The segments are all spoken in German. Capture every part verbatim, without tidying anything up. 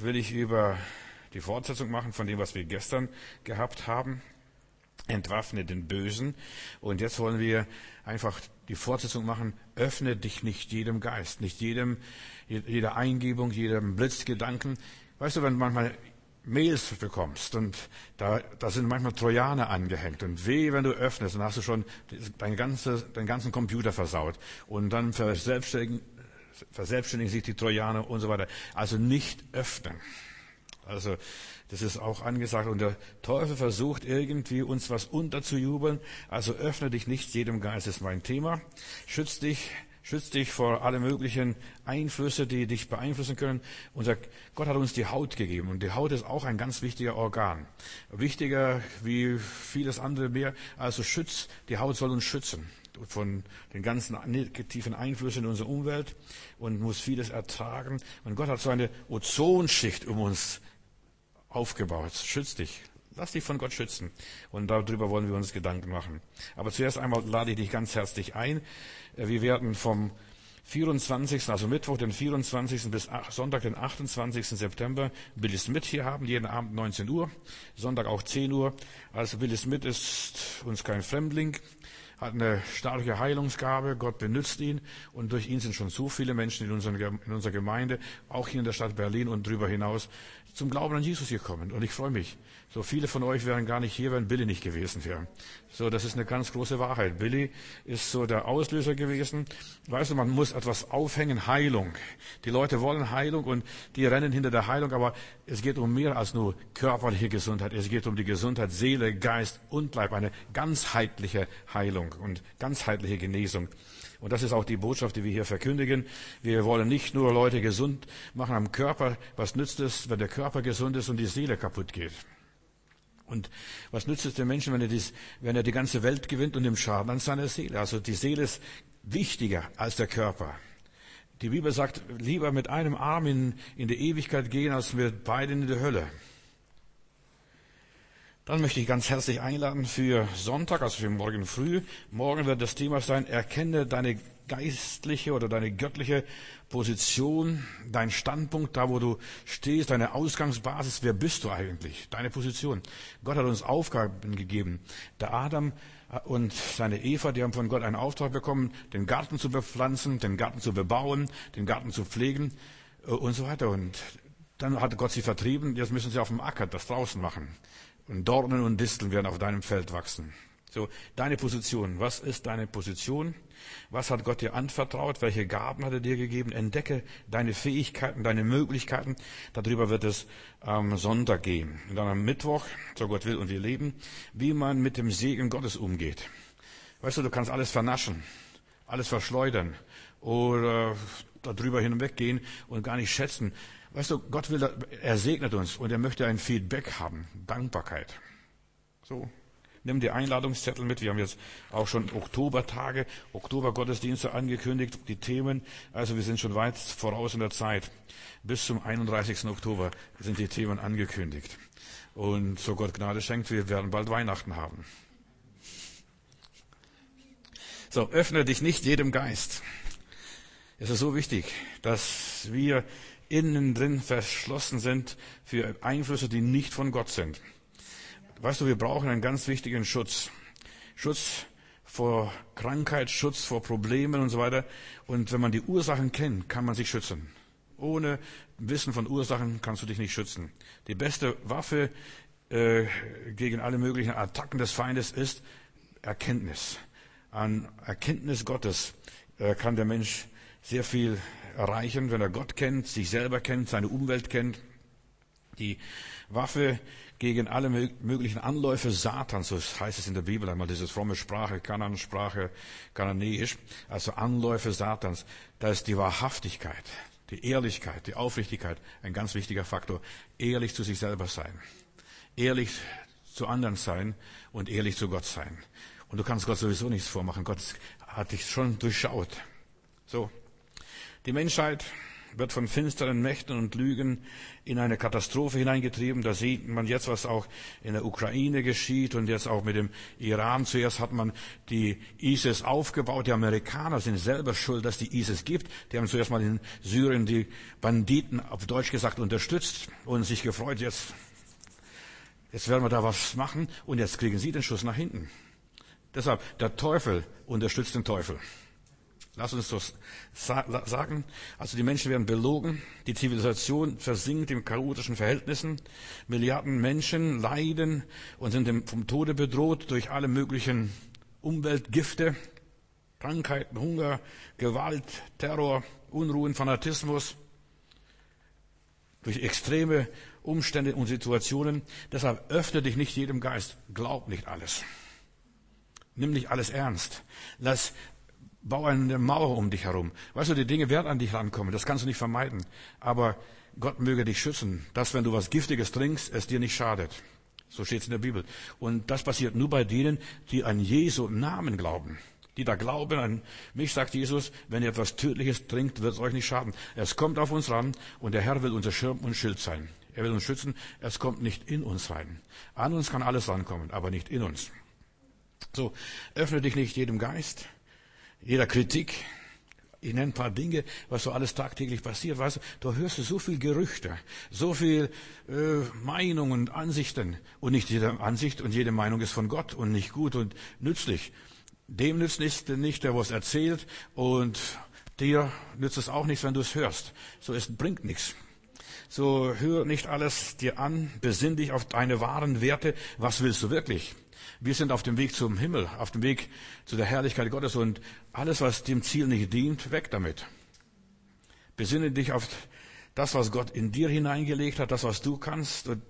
will ich über die Fortsetzung machen von dem, was wir gestern gehabt haben. Entwaffne den Bösen. Und jetzt wollen wir einfach die Fortsetzung machen. Öffne dich nicht jedem Geist, nicht jedem, jeder Eingebung, jedem Blitzgedanken. Weißt du, wenn du manchmal Mails bekommst und da, da sind manchmal Trojaner angehängt und weh, wenn du öffnest, dann hast du schon dein ganze, deinen ganzen Computer versaut und dann verselbstständigen, verselbstständigen sich die Trojaner und so weiter. Also nicht öffnen. Also das ist auch angesagt und der Teufel versucht irgendwie uns was unterzujubeln. Also öffne dich nicht jedem Geist, ist mein Thema. Schütz dich, schütz dich vor alle möglichen Einflüsse, die dich beeinflussen können. Unser Gott hat uns die Haut gegeben und die Haut ist auch ein ganz wichtiger Organ. Wichtiger wie vieles andere mehr. Also schütz, die Haut soll uns schützen von den ganzen negativen Einflüssen in unserer Umwelt und muss vieles ertragen. Und Gott hat so eine Ozonschicht um uns aufgebaut. Schütz dich. Lass dich von Gott schützen. Und darüber wollen wir uns Gedanken machen. Aber zuerst einmal lade ich dich ganz herzlich ein. Wir werden vom vierundzwanzigsten also Mittwoch, den vierundzwanzigsten bis Sonntag, den achtundzwanzigsten September, Billy Smith hier haben, jeden Abend neunzehn Uhr, Sonntag auch zehn Uhr. Also Billy Smith ist uns kein Fremdling, hat eine starke Heilungsgabe, Gott benutzt ihn und durch ihn sind schon so viele Menschen in, unseren, in unserer Gemeinde, auch hier in der Stadt Berlin und darüber hinaus, zum Glauben an Jesus gekommen. Und ich freue mich. So viele von euch wären gar nicht hier, wenn Billy nicht gewesen wäre. So, das ist eine ganz große Wahrheit. Billy ist so der Auslöser gewesen. Weißt du, man muss etwas aufhängen, Heilung. Die Leute wollen Heilung und die rennen hinter der Heilung, aber es geht um mehr als nur körperliche Gesundheit. Es geht um die Gesundheit Seele, Geist und Leib, eine ganzheitliche Heilung und ganzheitliche Genesung. Und das ist auch die Botschaft, die wir hier verkündigen. Wir wollen nicht nur Leute gesund machen am Körper. Was nützt es, wenn der Körper gesund ist und die Seele kaputt geht? Und was nützt es dem Menschen, wenn er, dies, wenn er die ganze Welt gewinnt und nimmt Schaden an seiner Seele? Also die Seele ist wichtiger als der Körper. Die Bibel sagt, lieber mit einem Arm in, in die Ewigkeit gehen, als mit beiden in die Hölle. Dann möchte ich ganz herzlich einladen für Sonntag, also für morgen früh. Morgen wird das Thema sein, erkenne deine geistliche oder deine göttliche Position, dein Standpunkt, da wo du stehst, deine Ausgangsbasis. Wer bist du eigentlich? Deine Position. Gott hat uns Aufgaben gegeben. Der Adam und seine Eva, die haben von Gott einen Auftrag bekommen, den Garten zu bepflanzen, den Garten zu bebauen, den Garten zu pflegen und so weiter. Und dann hat Gott sie vertrieben. Jetzt müssen sie auf dem Acker das draußen machen. Und Dornen und Disteln werden auf deinem Feld wachsen. So, deine Position. Was ist deine Position? Was hat Gott dir anvertraut? Welche Gaben hat er dir gegeben? Entdecke deine Fähigkeiten, deine Möglichkeiten. Darüber wird es am Sonntag gehen. Und dann am Mittwoch, so Gott will und wir leben, wie man mit dem Segen Gottes umgeht. Weißt du, du kannst alles vernaschen, alles verschleudern oder darüber hinweggehen und gar nicht schätzen. Weißt du, Gott will, er segnet uns und er möchte ein Feedback haben, Dankbarkeit. So, nimm die Einladungszettel mit. Wir haben jetzt auch schon Oktobertage, Oktobergottesdienste angekündigt, die Themen. Also wir sind schon weit voraus in der Zeit. Bis zum einunddreißigsten Oktober sind die Themen angekündigt. Und so Gott Gnade schenkt, wir werden bald Weihnachten haben. So, öffne dich nicht jedem Geist. Es ist so wichtig, dass wir innen drin verschlossen sind für Einflüsse, die nicht von Gott sind. Weißt du, wir brauchen einen ganz wichtigen Schutz. Schutz vor Krankheit, Schutz vor Problemen und so weiter. Und wenn man die Ursachen kennt, kann man sich schützen. Ohne Wissen von Ursachen kannst du dich nicht schützen. Die beste Waffe äh, gegen alle möglichen Attacken des Feindes ist Erkenntnis. An Erkenntnis Gottes äh, kann der Mensch sehr viel erreichen, wenn er Gott kennt, sich selber kennt, seine Umwelt kennt. Die Waffe gegen alle möglichen Anläufe Satans, so heißt es in der Bibel einmal, diese fromme Sprache, Kanaan-Sprache, Kananäisch, also Anläufe Satans. Da ist die Wahrhaftigkeit, die Ehrlichkeit, die Aufrichtigkeit ein ganz wichtiger Faktor. Ehrlich zu sich selber sein, ehrlich zu anderen sein und ehrlich zu Gott sein. Und du kannst Gott sowieso nichts vormachen. Gott hat dich schon durchschaut. So. Die Menschheit wird von finsteren Mächten und Lügen in eine Katastrophe hineingetrieben. Da sieht man jetzt, was auch in der Ukraine geschieht und jetzt auch mit dem Iran. Zuerst hat man die ISIS aufgebaut. Die Amerikaner sind selber schuld, dass die ISIS gibt. Die haben zuerst mal in Syrien die Banditen, auf Deutsch gesagt, unterstützt und sich gefreut, jetzt, jetzt werden wir da was machen. Und jetzt kriegen sie den Schuss nach hinten. Deshalb, der Teufel unterstützt den Teufel. Lass uns das sagen. Also die Menschen werden belogen, die Zivilisation versinkt in chaotischen Verhältnissen, Milliarden Menschen leiden und sind vom Tode bedroht durch alle möglichen Umweltgifte, Krankheiten, Hunger, Gewalt, Terror, Unruhen, Fanatismus, durch extreme Umstände und Situationen. Deshalb öffne dich nicht jedem Geist, glaub nicht alles. Nimm nicht alles ernst. Lass Bau eine Mauer um dich herum. Weißt du, die Dinge werden an dich rankommen, das kannst du nicht vermeiden. Aber Gott möge dich schützen, dass wenn du was Giftiges trinkst, es dir nicht schadet. So steht es in der Bibel. Und das passiert nur bei denen, die an Jesu Namen glauben. Die da glauben an mich, sagt Jesus, wenn ihr etwas Tödliches trinkt, wird es euch nicht schaden. Es kommt auf uns ran und der Herr will unser Schirm und Schild sein. Er will uns schützen, es kommt nicht in uns rein. An uns kann alles rankommen, aber nicht in uns. So, öffne dich nicht jedem Geist, jeder Kritik. Ich nenne ein paar Dinge, was so alles tagtäglich passiert. Weißt du, da hörst du so viel Gerüchte, so viel äh, Meinungen und Ansichten. Und nicht jede Ansicht und jede Meinung ist von Gott und nicht gut und nützlich. Dem nützt es nicht, der was erzählt. Und dir nützt es auch nichts, wenn du es hörst. So, es bringt nichts. So, hör nicht alles dir an, besinn dich auf deine wahren Werte. Was willst du wirklich? Wir sind auf dem Weg zum Himmel, auf dem Weg zu der Herrlichkeit Gottes und alles, was dem Ziel nicht dient, weg damit. Besinne dich auf das, was Gott in dir hineingelegt hat, das, was du kannst und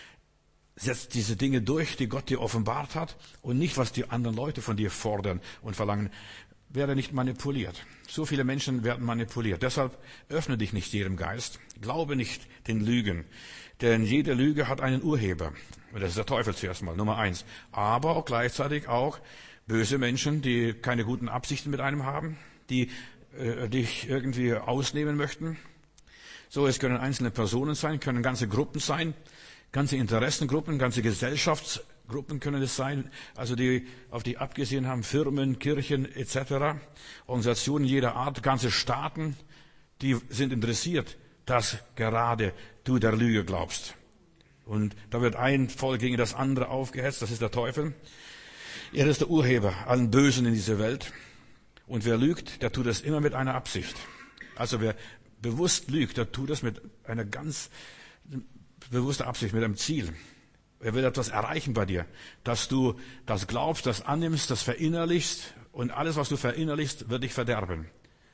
setz diese Dinge durch, die Gott dir offenbart hat und nicht, was die anderen Leute von dir fordern und verlangen. Werde nicht manipuliert. So viele Menschen werden manipuliert. Deshalb öffne dich nicht jedem Geist. Glaube nicht den Lügen. Denn jede Lüge hat einen Urheber. Und das ist der Teufel zuerst mal, Nummer eins. Aber auch gleichzeitig auch böse Menschen, die keine guten Absichten mit einem haben, die äh, dich irgendwie ausnehmen möchten. So, es können einzelne Personen sein, können ganze Gruppen sein, ganze Interessengruppen, ganze Gesellschaftsgruppen können es sein, also die auf die abgesehen haben, Firmen, Kirchen et cetera, Organisationen jeder Art, ganze Staaten, die sind interessiert, dass gerade du der Lüge glaubst. Und da wird ein Volk gegen das andere aufgehetzt, das ist der Teufel. Er ist der Urheber allen Bösen in dieser Welt. Und wer lügt, der tut das immer mit einer Absicht. Also wer bewusst lügt, der tut das mit einer ganz bewussten Absicht, mit einem Ziel. Er will etwas erreichen bei dir, dass du das glaubst, das annimmst, das verinnerlichst und alles, was du verinnerlichst, wird dich verderben.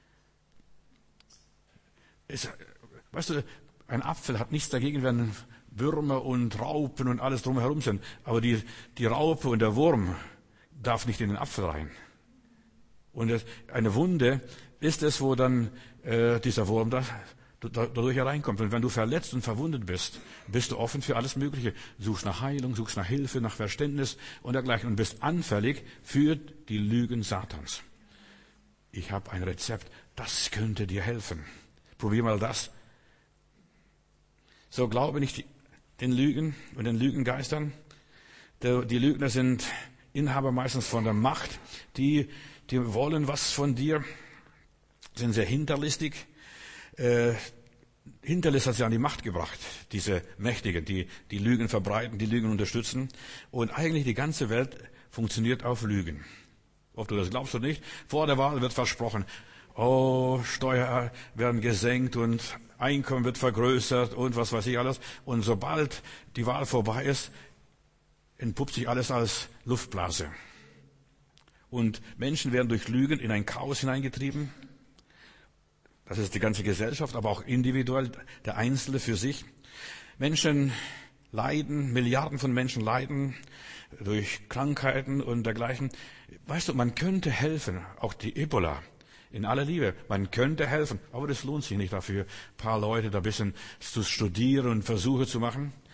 Es, weißt du, ein Apfel hat nichts dagegen, wenn Würmer und Raupen und alles drumherum sind. Aber die, die Raupe und der Wurm darf nicht in den Apfel rein. Und das, eine Wunde ist es, wo dann äh, dieser Wurm da, da, dadurch hereinkommt. Und wenn du verletzt und verwundet bist, bist du offen für alles Mögliche. Suchst nach Heilung, suchst nach Hilfe, nach Verständnis und dergleichen. Und bist anfällig für die Lügen Satans. Ich habe ein Rezept, das könnte dir helfen. Probier mal das. So, glaube nicht den Lügen und den Lügengeistern. Die Lügner sind Inhaber meistens von der Macht. Die, die wollen was von dir, sind sehr hinterlistig. Äh, Hinterlist hat sie an die Macht gebracht, diese Mächtigen, die die Lügen verbreiten, die Lügen unterstützen. Und eigentlich die ganze Welt funktioniert auf Lügen. Ob du das glaubst oder nicht, vor der Wahl wird versprochen, oh, Steuern werden gesenkt und Einkommen wird vergrößert und was weiß ich alles. Und sobald die Wahl vorbei ist, entpuppt sich alles als Luftblase. Und Menschen werden durch Lügen in ein Chaos hineingetrieben. Das ist die ganze Gesellschaft, aber auch individuell, der Einzelne für sich. Menschen leiden, Milliarden von Menschen leiden durch Krankheiten und dergleichen. Weißt du, man könnte helfen, auch die Ebola. In aller Liebe, man könnte helfen, aber das lohnt sich nicht dafür, ein paar Leute da ein bisschen zu studieren und Versuche zu machen.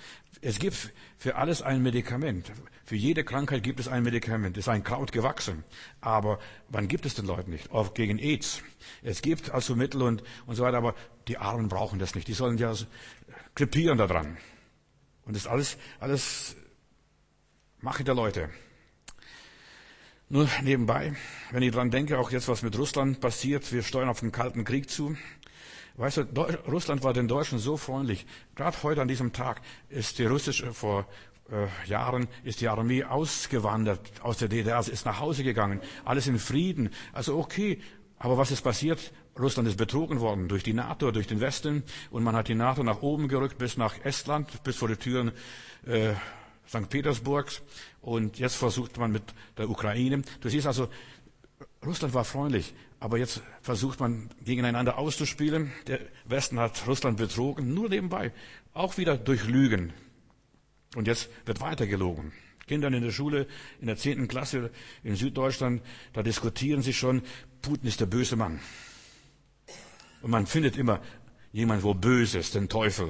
Es gibt für alles ein Medikament. Für jede Krankheit gibt es ein Medikament. Es ist ein Kraut gewachsen. Aber man gibt es den Leuten nicht. Auch gegen AIDS. Es gibt also Mittel und, und so weiter, aber die Armen brauchen das nicht. Die sollen ja krepieren daran. Und das ist alles, alles Mache der Leute. Nur nebenbei, wenn ich dran denke, auch jetzt was mit Russland passiert, wir steuern auf den Kalten Krieg zu. Weißt du, Deu- Russland war den Deutschen so freundlich. Gerade heute an diesem Tag ist die russische, vor äh, Jahren ist die Armee ausgewandert aus der D D R, sie ist nach Hause gegangen. Alles in Frieden. Also okay, aber was ist passiert? Russland ist betrogen worden durch die NATO, durch den Westen. Und man hat die NATO nach oben gerückt bis nach Estland, bis vor die Türen äh, Sankt Petersburgs. Und jetzt versucht man mit der Ukraine. Du siehst also, Russland war freundlich, aber jetzt versucht man gegeneinander auszuspielen. Der Westen hat Russland betrogen, nur nebenbei, auch wieder durch Lügen. Und jetzt wird weiter gelogen. Kindern in der Schule, in der zehnten Klasse in Süddeutschland, da diskutieren sie schon, Putin ist der böse Mann. Und man findet immer jemand, wo böse ist, den Teufel.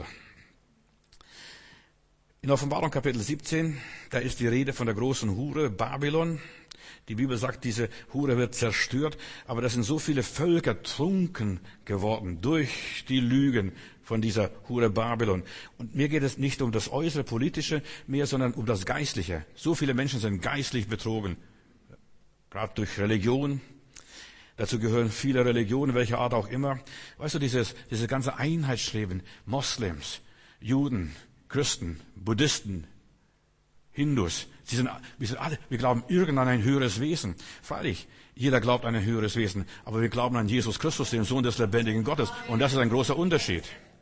In Offenbarung Kapitel siebzehn, da ist die Rede von der großen Hure Babylon. Die Bibel sagt, diese Hure wird zerstört, aber da sind so viele Völker trunken geworden durch die Lügen von dieser Hure Babylon. Und mir geht es nicht um das äußere Politische mehr, sondern um das Geistliche. So viele Menschen sind geistlich betrogen, gerade durch Religion. Dazu gehören viele Religionen, welcher Art auch immer. Weißt du, dieses, dieses ganze Einheitsstreben, Moslems, Juden, Christen, Buddhisten, Hindus, sie sind, wir sind alle, wir glauben irgendwann an ein höheres Wesen. Freilich, jeder glaubt an ein höheres Wesen, aber wir glauben an Jesus Christus, den Sohn des lebendigen Gottes. Und das ist ein großer Unterschied.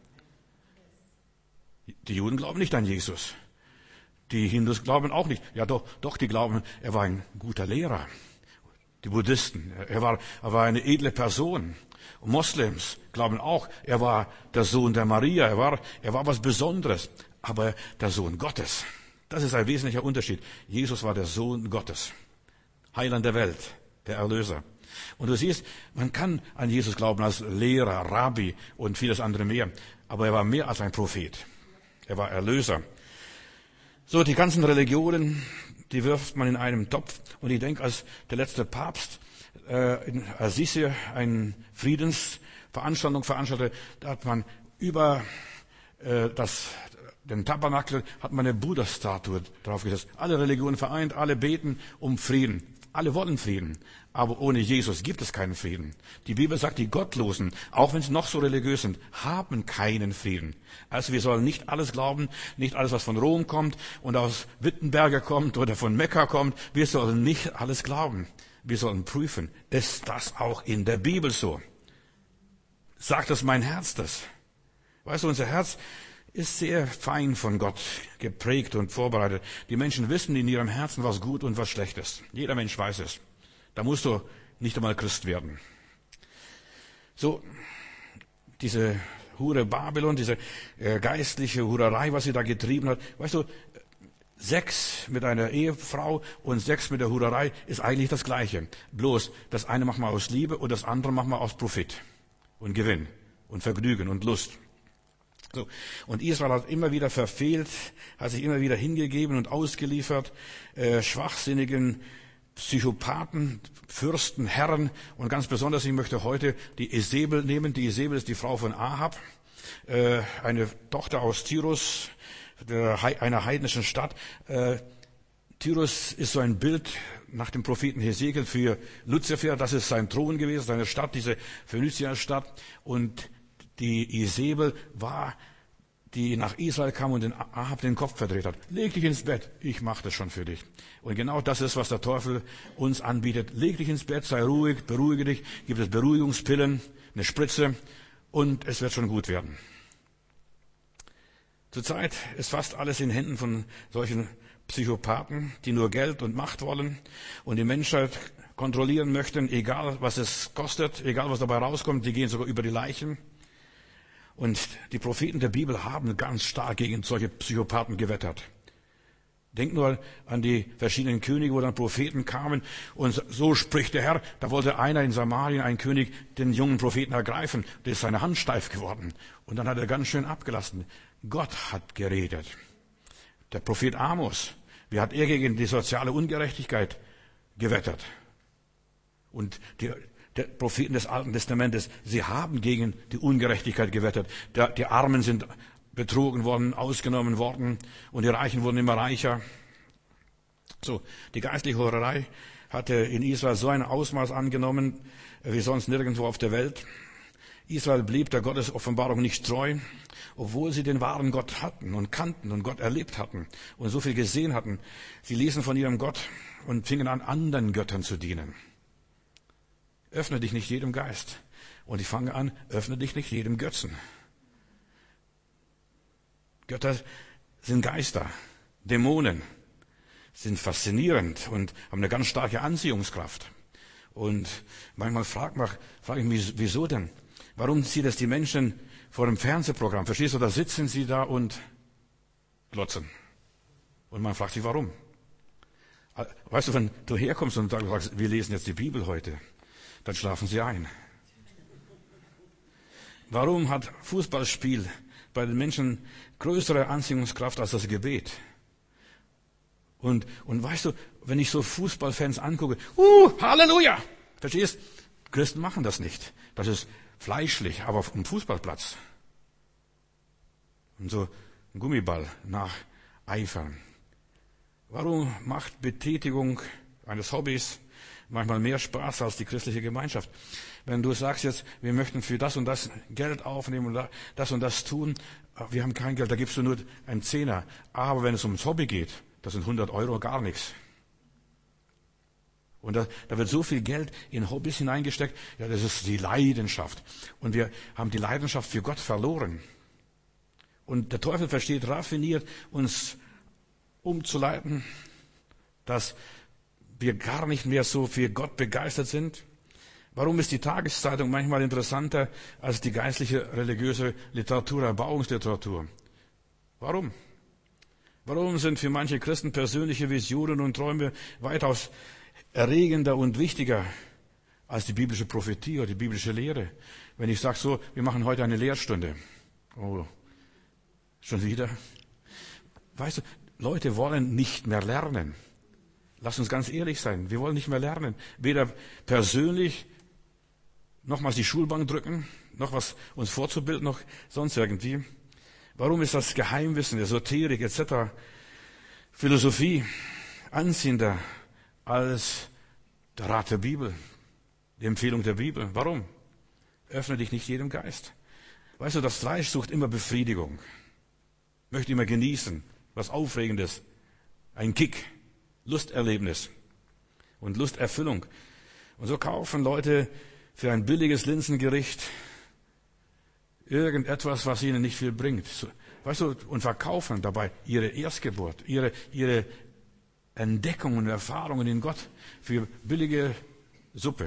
Die Juden glauben nicht an Jesus. Die Hindus glauben auch nicht. Ja doch, doch, die glauben, er war ein guter Lehrer. Die Buddhisten, er war, er war eine edle Person. Und Moslems glauben auch, er war der Sohn der Maria, er war, er war was Besonderes. Aber der Sohn Gottes, das ist ein wesentlicher Unterschied. Jesus war der Sohn Gottes, Heiland der Welt, der Erlöser. Und du siehst, man kann an Jesus glauben als Lehrer, Rabbi und vieles andere mehr. Aber er war mehr als ein Prophet. Er war Erlöser. So, die ganzen Religionen, die wirft man in einem Topf. Und ich denke, als der letzte Papst äh, in Assisi eine Friedensveranstaltung veranstaltete, da hat man über äh, das den Tabernakel hat man eine Buddha-Statue draufgesetzt. Alle Religionen vereint, alle beten um Frieden. Alle wollen Frieden. Aber ohne Jesus gibt es keinen Frieden. Die Bibel sagt, die Gottlosen, auch wenn sie noch so religiös sind, haben keinen Frieden. Also wir sollen nicht alles glauben, nicht alles, was von Rom kommt und aus Wittenberger kommt oder von Mekka kommt. Wir sollen nicht alles glauben. Wir sollen prüfen, ist das auch in der Bibel so? Sagt das mein Herz das? Weißt du, unser Herz ist sehr fein von Gott geprägt und vorbereitet. Die Menschen wissen in ihrem Herzen, was gut und was schlecht ist. Jeder Mensch weiß es. Da musst du nicht einmal Christ werden. So, diese Hure Babylon, diese äh, geistliche Hurerei, was sie da getrieben hat. Weißt du, Sex mit einer Ehefrau und Sex mit der Hurerei ist eigentlich das Gleiche. Bloß, das eine macht man aus Liebe und das andere macht man aus Profit und Gewinn und Vergnügen und Lust. So. Und Israel hat immer wieder verfehlt, hat sich immer wieder hingegeben und ausgeliefert, äh, schwachsinnigen Psychopathen, Fürsten, Herren und ganz besonders, ich möchte heute die Isabel nehmen. Die Isabel ist die Frau von Ahab, äh, eine Tochter aus Tyrus, der, einer heidnischen Stadt. Äh, Tyrus ist so ein Bild nach dem Propheten Hesekiel für Luzifer, das ist sein Thron gewesen, seine Stadt, diese Phönizierstadt. Und die Isabel war, die nach Israel kam und den Ahab den Kopf verdreht hat. Leg dich ins Bett, ich mache das schon für dich. Und genau das ist, was der Teufel uns anbietet. Leg dich ins Bett, sei ruhig, beruhige dich, gibt es Beruhigungspillen, eine Spritze und es wird schon gut werden. Zurzeit ist fast alles in Händen von solchen Psychopathen, die nur Geld und Macht wollen und die Menschheit kontrollieren möchten, egal was es kostet, egal was dabei rauskommt, die gehen sogar über die Leichen. Und die Propheten der Bibel haben ganz stark gegen solche Psychopathen gewettert. Denk nur an die verschiedenen Könige, wo dann Propheten kamen und so spricht der Herr. Da wollte einer in Samarien, ein König, den jungen Propheten ergreifen. Da ist seine Hand steif geworden. Und dann hat er ganz schön abgelassen. Gott hat geredet. Der Prophet Amos, wie hat er gegen die soziale Ungerechtigkeit gewettert? Und die, die Propheten des Alten Testamentes, sie haben gegen die Ungerechtigkeit gewettert. Der, die Armen sind betrogen worden, ausgenommen worden und die Reichen wurden immer reicher. So, die geistliche Hurerei hatte in Israel so ein Ausmaß angenommen, wie sonst nirgendwo auf der Welt. Israel blieb der Gottesoffenbarung nicht treu, obwohl sie den wahren Gott hatten und kannten und Gott erlebt hatten und so viel gesehen hatten. Sie ließen von ihrem Gott und fingen an, anderen Göttern zu dienen. Öffne dich nicht jedem Geist. Und ich fange an, öffne dich nicht jedem Götzen. Götter sind Geister, Dämonen, sind faszinierend und haben eine ganz starke Anziehungskraft. Und manchmal frage frag ich mich, wieso denn? Warum ziehen das die Menschen vor dem Fernsehprogramm? Verstehst du, da sitzen sie da und glotzen. Und man fragt sich, warum? Weißt du, wenn du herkommst und sagst, wir lesen jetzt die Bibel heute, dann schlafen sie ein. Warum hat Fußballspiel bei den Menschen größere Anziehungskraft als das Gebet? Und, und weißt du, wenn ich so Fußballfans angucke, uh, Halleluja! Verstehst? Christen machen das nicht. Das ist fleischlich, aber auf dem Fußballplatz. Und so ein Gummiball nacheifern. Warum macht Betätigung eines Hobbys manchmal mehr Spaß als die christliche Gemeinschaft? Wenn du sagst jetzt, wir möchten für das und das Geld aufnehmen und das und das tun, wir haben kein Geld, da gibst du nur einen Zehner. Aber wenn es ums Hobby geht, das sind hundert Euro gar nichts. Und da, da wird so viel Geld in Hobbys hineingesteckt. Ja, das ist die Leidenschaft. Und wir haben die Leidenschaft für Gott verloren. Und der Teufel versteht raffiniert, uns umzuleiten, dass wir gar nicht mehr so für Gott begeistert sind. Warum ist die Tageszeitung manchmal interessanter als die geistliche, religiöse Literatur, Erbauungsliteratur? Warum? Warum sind für manche Christen persönliche Visionen und Träume weitaus erregender und wichtiger als die biblische Prophetie oder die biblische Lehre? Wenn ich sage so, wir machen heute eine Lehrstunde. Oh, schon wieder? Weißt du, Leute wollen nicht mehr lernen. Lass uns ganz ehrlich sein, wir wollen nicht mehr lernen. Weder persönlich, nochmals die Schulbank drücken, noch was uns vorzubilden, noch sonst irgendwie. Warum ist das Geheimwissen, Esoterik et cetera, Philosophie anziehender als der Rat der Bibel, die Empfehlung der Bibel? Warum? Öffne dich nicht jedem Geist. Weißt du, das Fleisch sucht immer Befriedigung, möchte immer genießen, was Aufregendes, ein Kick, Lusterlebnis und Lusterfüllung. Und so kaufen Leute für ein billiges Linsengericht irgendetwas, was ihnen nicht viel bringt. Weißt du, und verkaufen dabei ihre Erstgeburt, ihre, ihre Entdeckungen und Erfahrungen in Gott für billige Suppe.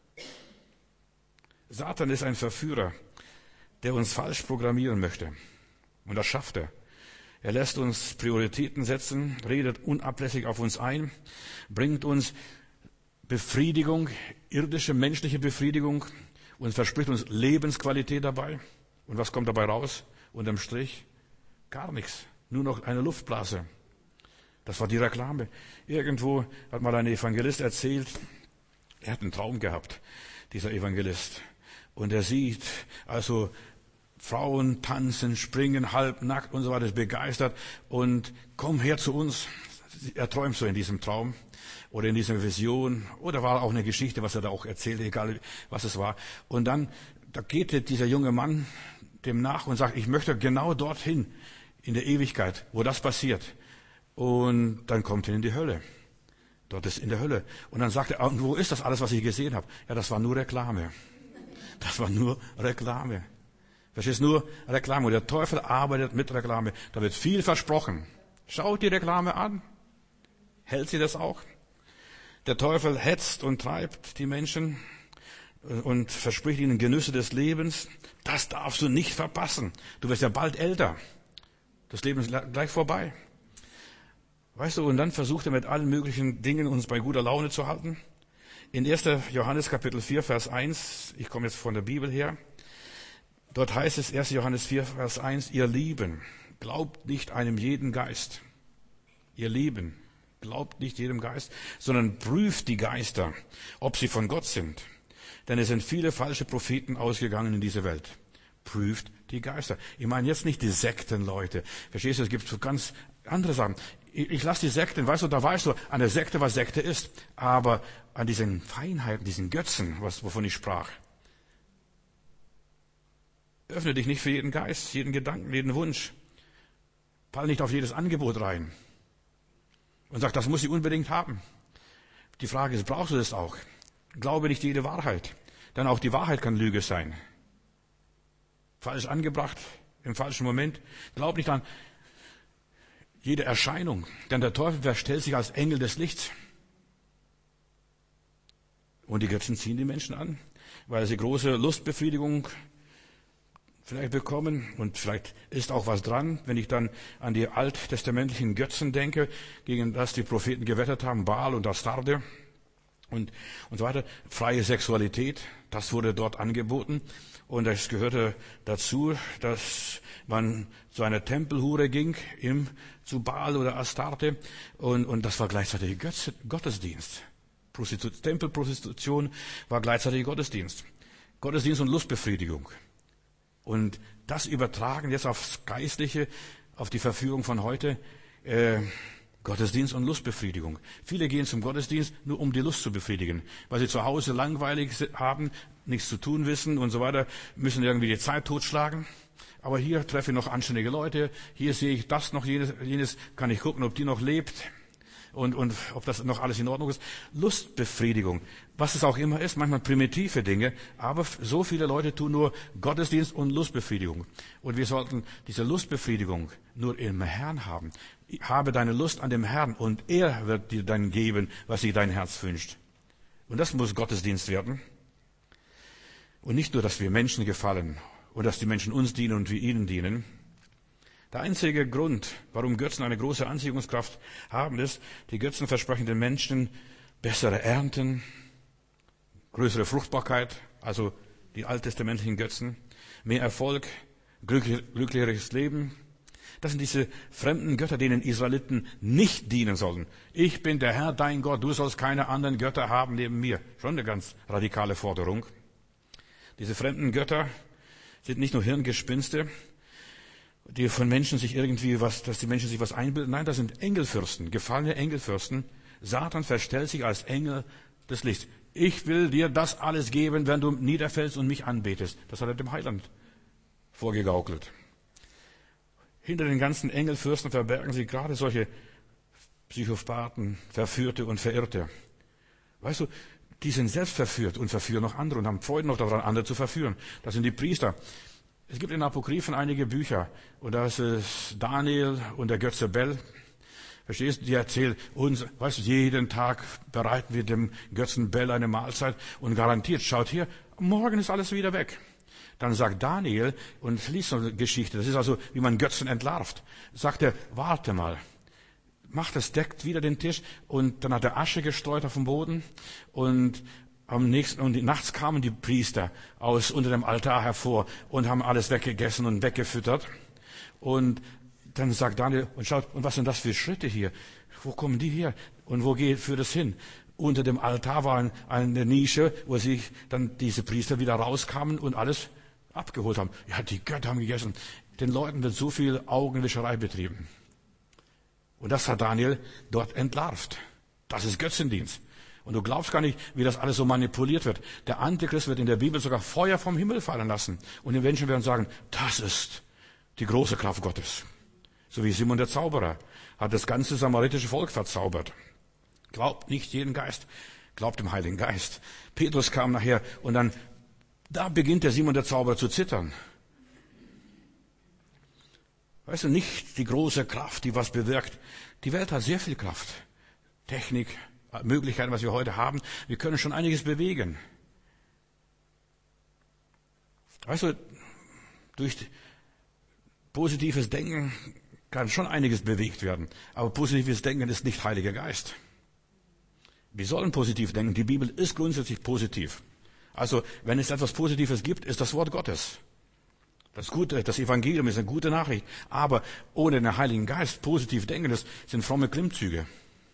Satan ist ein Verführer, der uns falsch programmieren möchte. Und das schafft er. Er lässt uns Prioritäten setzen, redet unablässig auf uns ein, bringt uns Befriedigung, irdische, menschliche Befriedigung und verspricht uns Lebensqualität dabei. Und was kommt dabei raus? Unterm Strich gar nichts, nur noch eine Luftblase. Das war die Reklame. Irgendwo hat mal ein Evangelist erzählt, er hat einen Traum gehabt, dieser Evangelist. Und er sieht also Frauen tanzen, springen, halbnackt und so weiter, ist begeistert und komm her zu uns. Er träumt so in diesem Traum oder in dieser Vision oder war auch eine Geschichte, was er da auch erzählte, egal was es war. Und dann, da geht dieser junge Mann dem nach und sagt, ich möchte genau dorthin in der Ewigkeit, wo das passiert. Und dann kommt er in die Hölle. Dort ist in der Hölle. Und dann sagt er, und wo ist das alles, was ich gesehen habe? Ja, das war nur Reklame. Das war nur Reklame. Verstehst du, nur Reklame. Und der Teufel arbeitet mit Reklame. Da wird viel versprochen. Schaut die Reklame an. Hält sie das auch? Der Teufel hetzt und treibt die Menschen und verspricht ihnen Genüsse des Lebens. Das darfst du nicht verpassen. Du wirst ja bald älter. Das Leben ist gleich vorbei. Weißt du, und dann versucht er mit allen möglichen Dingen uns bei guter Laune zu halten. In erster Johannes Kapitel vier, Vers eins, ich komme jetzt von der Bibel her, dort heißt es erster Johannes vier, Vers eins, ihr Lieben, glaubt nicht einem jeden Geist. ihr Lieben, glaubt nicht jedem Geist, sondern prüft die Geister, ob sie von Gott sind. Denn es sind viele falsche Propheten ausgegangen in diese Welt. Prüft die Geister. Ich meine jetzt nicht die Sektenleute. Verstehst du, es gibt so ganz andere Sachen. Ich, ich lasse die Sekten, weißt du, da weißt du an der Sekte, was Sekte ist. Aber an diesen Feinheiten, diesen Götzen, was, wovon ich sprach. Öffne dich nicht für jeden Geist, jeden Gedanken, jeden Wunsch. Fall nicht auf jedes Angebot rein. Und sag, das muss ich unbedingt haben. Die Frage ist, brauchst du das auch? Glaube nicht jede Wahrheit. Denn auch die Wahrheit kann Lüge sein. Falsch angebracht, im falschen Moment. Glaub nicht an jede Erscheinung. Denn der Teufel verstellt sich als Engel des Lichts. Und die Götzen ziehen die Menschen an, weil sie große Lustbefriedigung vielleicht bekommen. Und vielleicht ist auch was dran, wenn ich dann an die alttestamentlichen Götzen denke, gegen das die Propheten gewettet haben, Baal und Astarte. Und, und so weiter. Freie Sexualität, das wurde dort angeboten. Und es gehörte dazu, dass man zu einer Tempelhure ging, im, zu Baal oder Astarte. Und, und das war gleichzeitig Götze, Gottesdienst. Prostitu- Tempelprostitution war gleichzeitig Gottesdienst. Gottesdienst und Lustbefriedigung. Und das übertragen jetzt aufs Geistliche, auf die Verführung von heute, äh, Gottesdienst und Lustbefriedigung. Viele gehen zum Gottesdienst nur um die Lust zu befriedigen. Weil sie zu Hause langweilig haben, nichts zu tun wissen und so weiter, müssen irgendwie die Zeit totschlagen. Aber hier treffe ich noch anständige Leute, hier sehe ich das noch, jenes, jenes kann ich gucken, ob die noch lebt und, und ob das noch alles in Ordnung ist. Lustbefriedigung, was es auch immer ist, manchmal primitive Dinge, aber so viele Leute tun nur Gottesdienst und Lustbefriedigung. Und wir sollten diese Lustbefriedigung nur im Herrn haben. Habe deine Lust an dem Herrn und er wird dir dann geben, was sich dein Herz wünscht. Und das muss Gottesdienst werden. Und nicht nur, dass wir Menschen gefallen und dass die Menschen uns dienen und wir ihnen dienen. Der einzige Grund, warum Götzen eine große Anziehungskraft haben, ist, die Götzen versprechen den Menschen bessere Ernten, größere Fruchtbarkeit, also die alttestamentlichen Götzen, mehr Erfolg, glücklicheres Leben. Das sind diese fremden Götter, denen Israeliten nicht dienen sollen. Ich bin der Herr, dein Gott, du sollst keine anderen Götter haben neben mir. Schon eine ganz radikale Forderung. Diese fremden Götter sind nicht nur Hirngespinste, die von Menschen sich irgendwie was, dass die Menschen sich was einbilden. Nein, das sind Engelfürsten, gefallene Engelfürsten. Satan verstellt sich als Engel des Lichts. Ich will dir das alles geben, wenn du niederfällst und mich anbetest. Das hat er dem Heiland vorgegaukelt. Hinter den ganzen Engelfürsten verbergen sich gerade solche Psychopathen, Verführte und Verirrte. Weißt du, die sind selbst verführt und verführen noch andere und haben Freude noch daran, andere zu verführen. Das sind die Priester. Es gibt in Apokryphen einige Bücher, und da ist es Daniel und der Götze Bel. Verstehst du, die erzählen uns, weißt du, jeden Tag bereiten wir dem Götzen Bel eine Mahlzeit und garantiert, schaut hier, morgen ist alles wieder weg. Dann sagt Daniel und liest so eine Geschichte, das ist also, wie man Götzen entlarvt. Sagt er, warte mal, macht das, deckt wieder den Tisch und dann hat er Asche gestreut auf dem Boden und am nächsten, und nachts kamen die Priester aus unter dem Altar hervor und haben alles weggegessen und weggefüttert. Und dann sagt Daniel, und schaut, und was sind das für Schritte hier? Wo kommen die her? Und wo geht, führt es hin? Unter dem Altar war eine Nische, wo sich dann diese Priester wieder rauskamen und alles abgeholt haben. Ja, die Götter haben gegessen. Den Leuten wird so viel Augenwischerei betrieben. Und das hat Daniel dort entlarvt. Das ist Götzendienst. Und du glaubst gar nicht, wie das alles so manipuliert wird. Der Antichrist wird in der Bibel sogar Feuer vom Himmel fallen lassen. Und die Menschen werden sagen, das ist die große Kraft Gottes. So wie Simon der Zauberer hat das ganze samaritische Volk verzaubert. Glaubt nicht jeden Geist, glaubt dem Heiligen Geist. Petrus kam nachher und dann, da beginnt der Simon der Zauberer zu zittern. Weißt du, nicht die große Kraft, die was bewirkt. Die Welt hat sehr viel Kraft. Technik, Möglichkeiten, was wir heute haben. Wir können schon einiges bewegen. Weißt du, durch positives Denken kann schon einiges bewegt werden. Aber positives Denken ist nicht Heiliger Geist. Wir sollen positiv denken. Die Bibel ist grundsätzlich positiv. Also, wenn es etwas Positives gibt, ist das Wort Gottes. Das Gute, das Evangelium ist eine gute Nachricht. Aber ohne den Heiligen Geist positiv denken, das sind fromme Klimmzüge.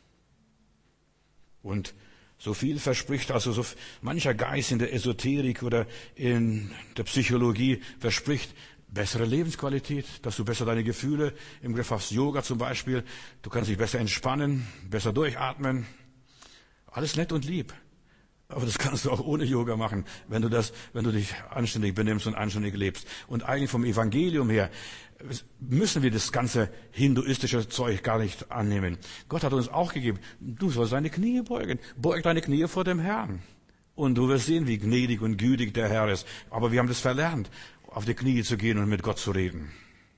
Und so viel verspricht, also so mancher Geist in der Esoterik oder in der Psychologie verspricht bessere Lebensqualität, dass du besser deine Gefühle im Griff hast. Yoga zum Beispiel, du kannst dich besser entspannen, besser durchatmen. Alles nett und lieb. Aber das kannst du auch ohne Yoga machen, wenn du das, wenn du dich anständig benimmst und anständig lebst. Und eigentlich vom Evangelium her müssen wir das ganze hinduistische Zeug gar nicht annehmen. Gott hat uns auch gegeben, du sollst deine Knie beugen. Beug deine Knie vor dem Herrn. Und du wirst sehen, wie gnädig und gütig der Herr ist. Aber wir haben das verlernt, auf die Knie zu gehen und mit Gott zu reden.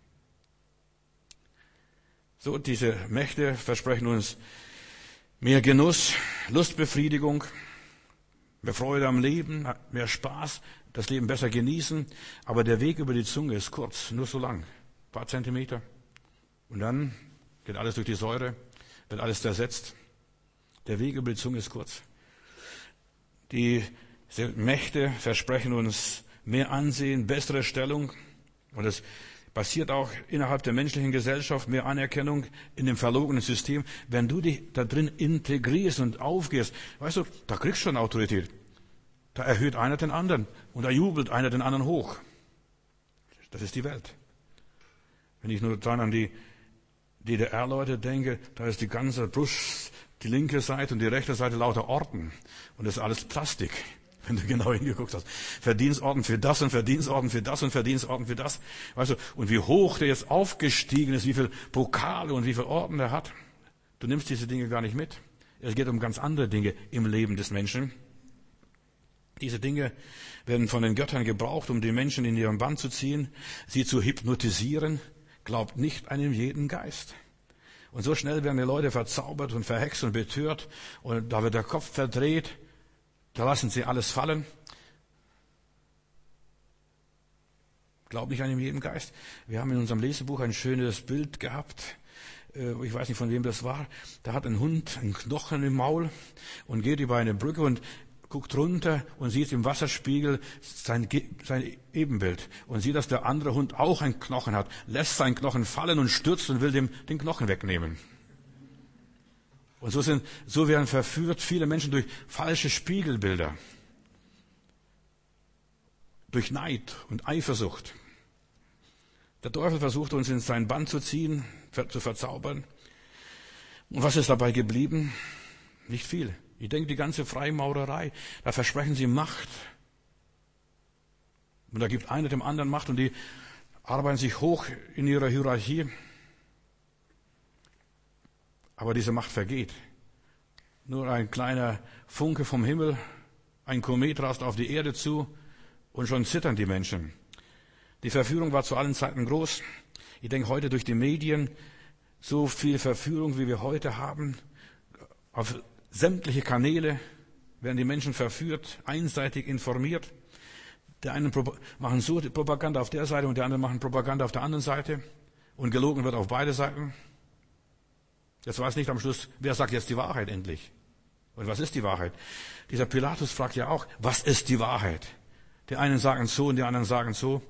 So, diese Mächte versprechen uns mehr Genuss, Lustbefriedigung, mehr Freude am Leben, mehr Spaß, das Leben besser genießen. Aber der Weg über die Zunge ist kurz, nur so lang, ein paar Zentimeter. Und dann geht alles durch die Säure, wird alles zersetzt. Der Weg über die Zunge ist kurz. Die Mächte versprechen uns mehr Ansehen, bessere Stellung. Und es passiert auch innerhalb der menschlichen Gesellschaft mehr Anerkennung in dem verlogenen System. Wenn du dich da drin integrierst und aufgehst, weißt du, da kriegst du schon Autorität. Da erhöht einer den anderen und da jubelt einer den anderen hoch. Das ist die Welt. Wenn ich nur dann an die D D R-Leute denke, da ist die ganze Brust, die linke Seite und die rechte Seite lauter Orden. Und das ist alles Plastik, wenn du genau hingeguckt hast. Verdienstorden für das und Verdienstorden für das und Verdienstorden für das. Weißt du, und wie hoch der jetzt aufgestiegen ist, wie viel Pokale und wie viel Orden er hat. Du nimmst diese Dinge gar nicht mit. Es geht um ganz andere Dinge im Leben des Menschen. Diese Dinge werden von den Göttern gebraucht, um die Menschen in ihren Bann zu ziehen, sie zu hypnotisieren. Glaubt nicht einem jeden Geist. Und so schnell werden die Leute verzaubert und verhext und betört und da wird der Kopf verdreht. Da lassen sie alles fallen. Glaub nicht an jedem Geist. Wir haben in unserem Lesebuch ein schönes Bild gehabt. Ich weiß nicht, von wem das war. Da hat ein Hund einen Knochen im Maul und geht über eine Brücke und guckt runter und sieht im Wasserspiegel sein, sein Ebenbild und sieht, dass der andere Hund auch einen Knochen hat, lässt seinen Knochen fallen und stürzt und will dem den Knochen wegnehmen. Und so sind, so werden verführt viele Menschen durch falsche Spiegelbilder, durch Neid und Eifersucht. Der Teufel versucht uns in seinen Bann zu ziehen, zu verzaubern. Und was ist dabei geblieben? Nicht viel. Ich denke, die ganze Freimaurerei, da versprechen sie Macht. Und da gibt einer dem anderen Macht und die arbeiten sich hoch in ihrer Hierarchie. Aber diese Macht vergeht. Nur ein kleiner Funke vom Himmel, ein Komet rast auf die Erde zu und schon zittern die Menschen. Die Verführung war zu allen Zeiten groß. Ich denke, heute durch die Medien, so viel Verführung, wie wir heute haben, auf sämtliche Kanäle werden die Menschen verführt, einseitig informiert. Der einen machen so die Propaganda auf der Seite und der andere machen Propaganda auf der anderen Seite. Und gelogen wird auf beide Seiten. Jetzt weiß nicht am Schluss, wer sagt jetzt die Wahrheit endlich. Und was ist die Wahrheit? Dieser Pilatus fragt ja auch, was ist die Wahrheit? Die einen sagen so und die anderen sagen so.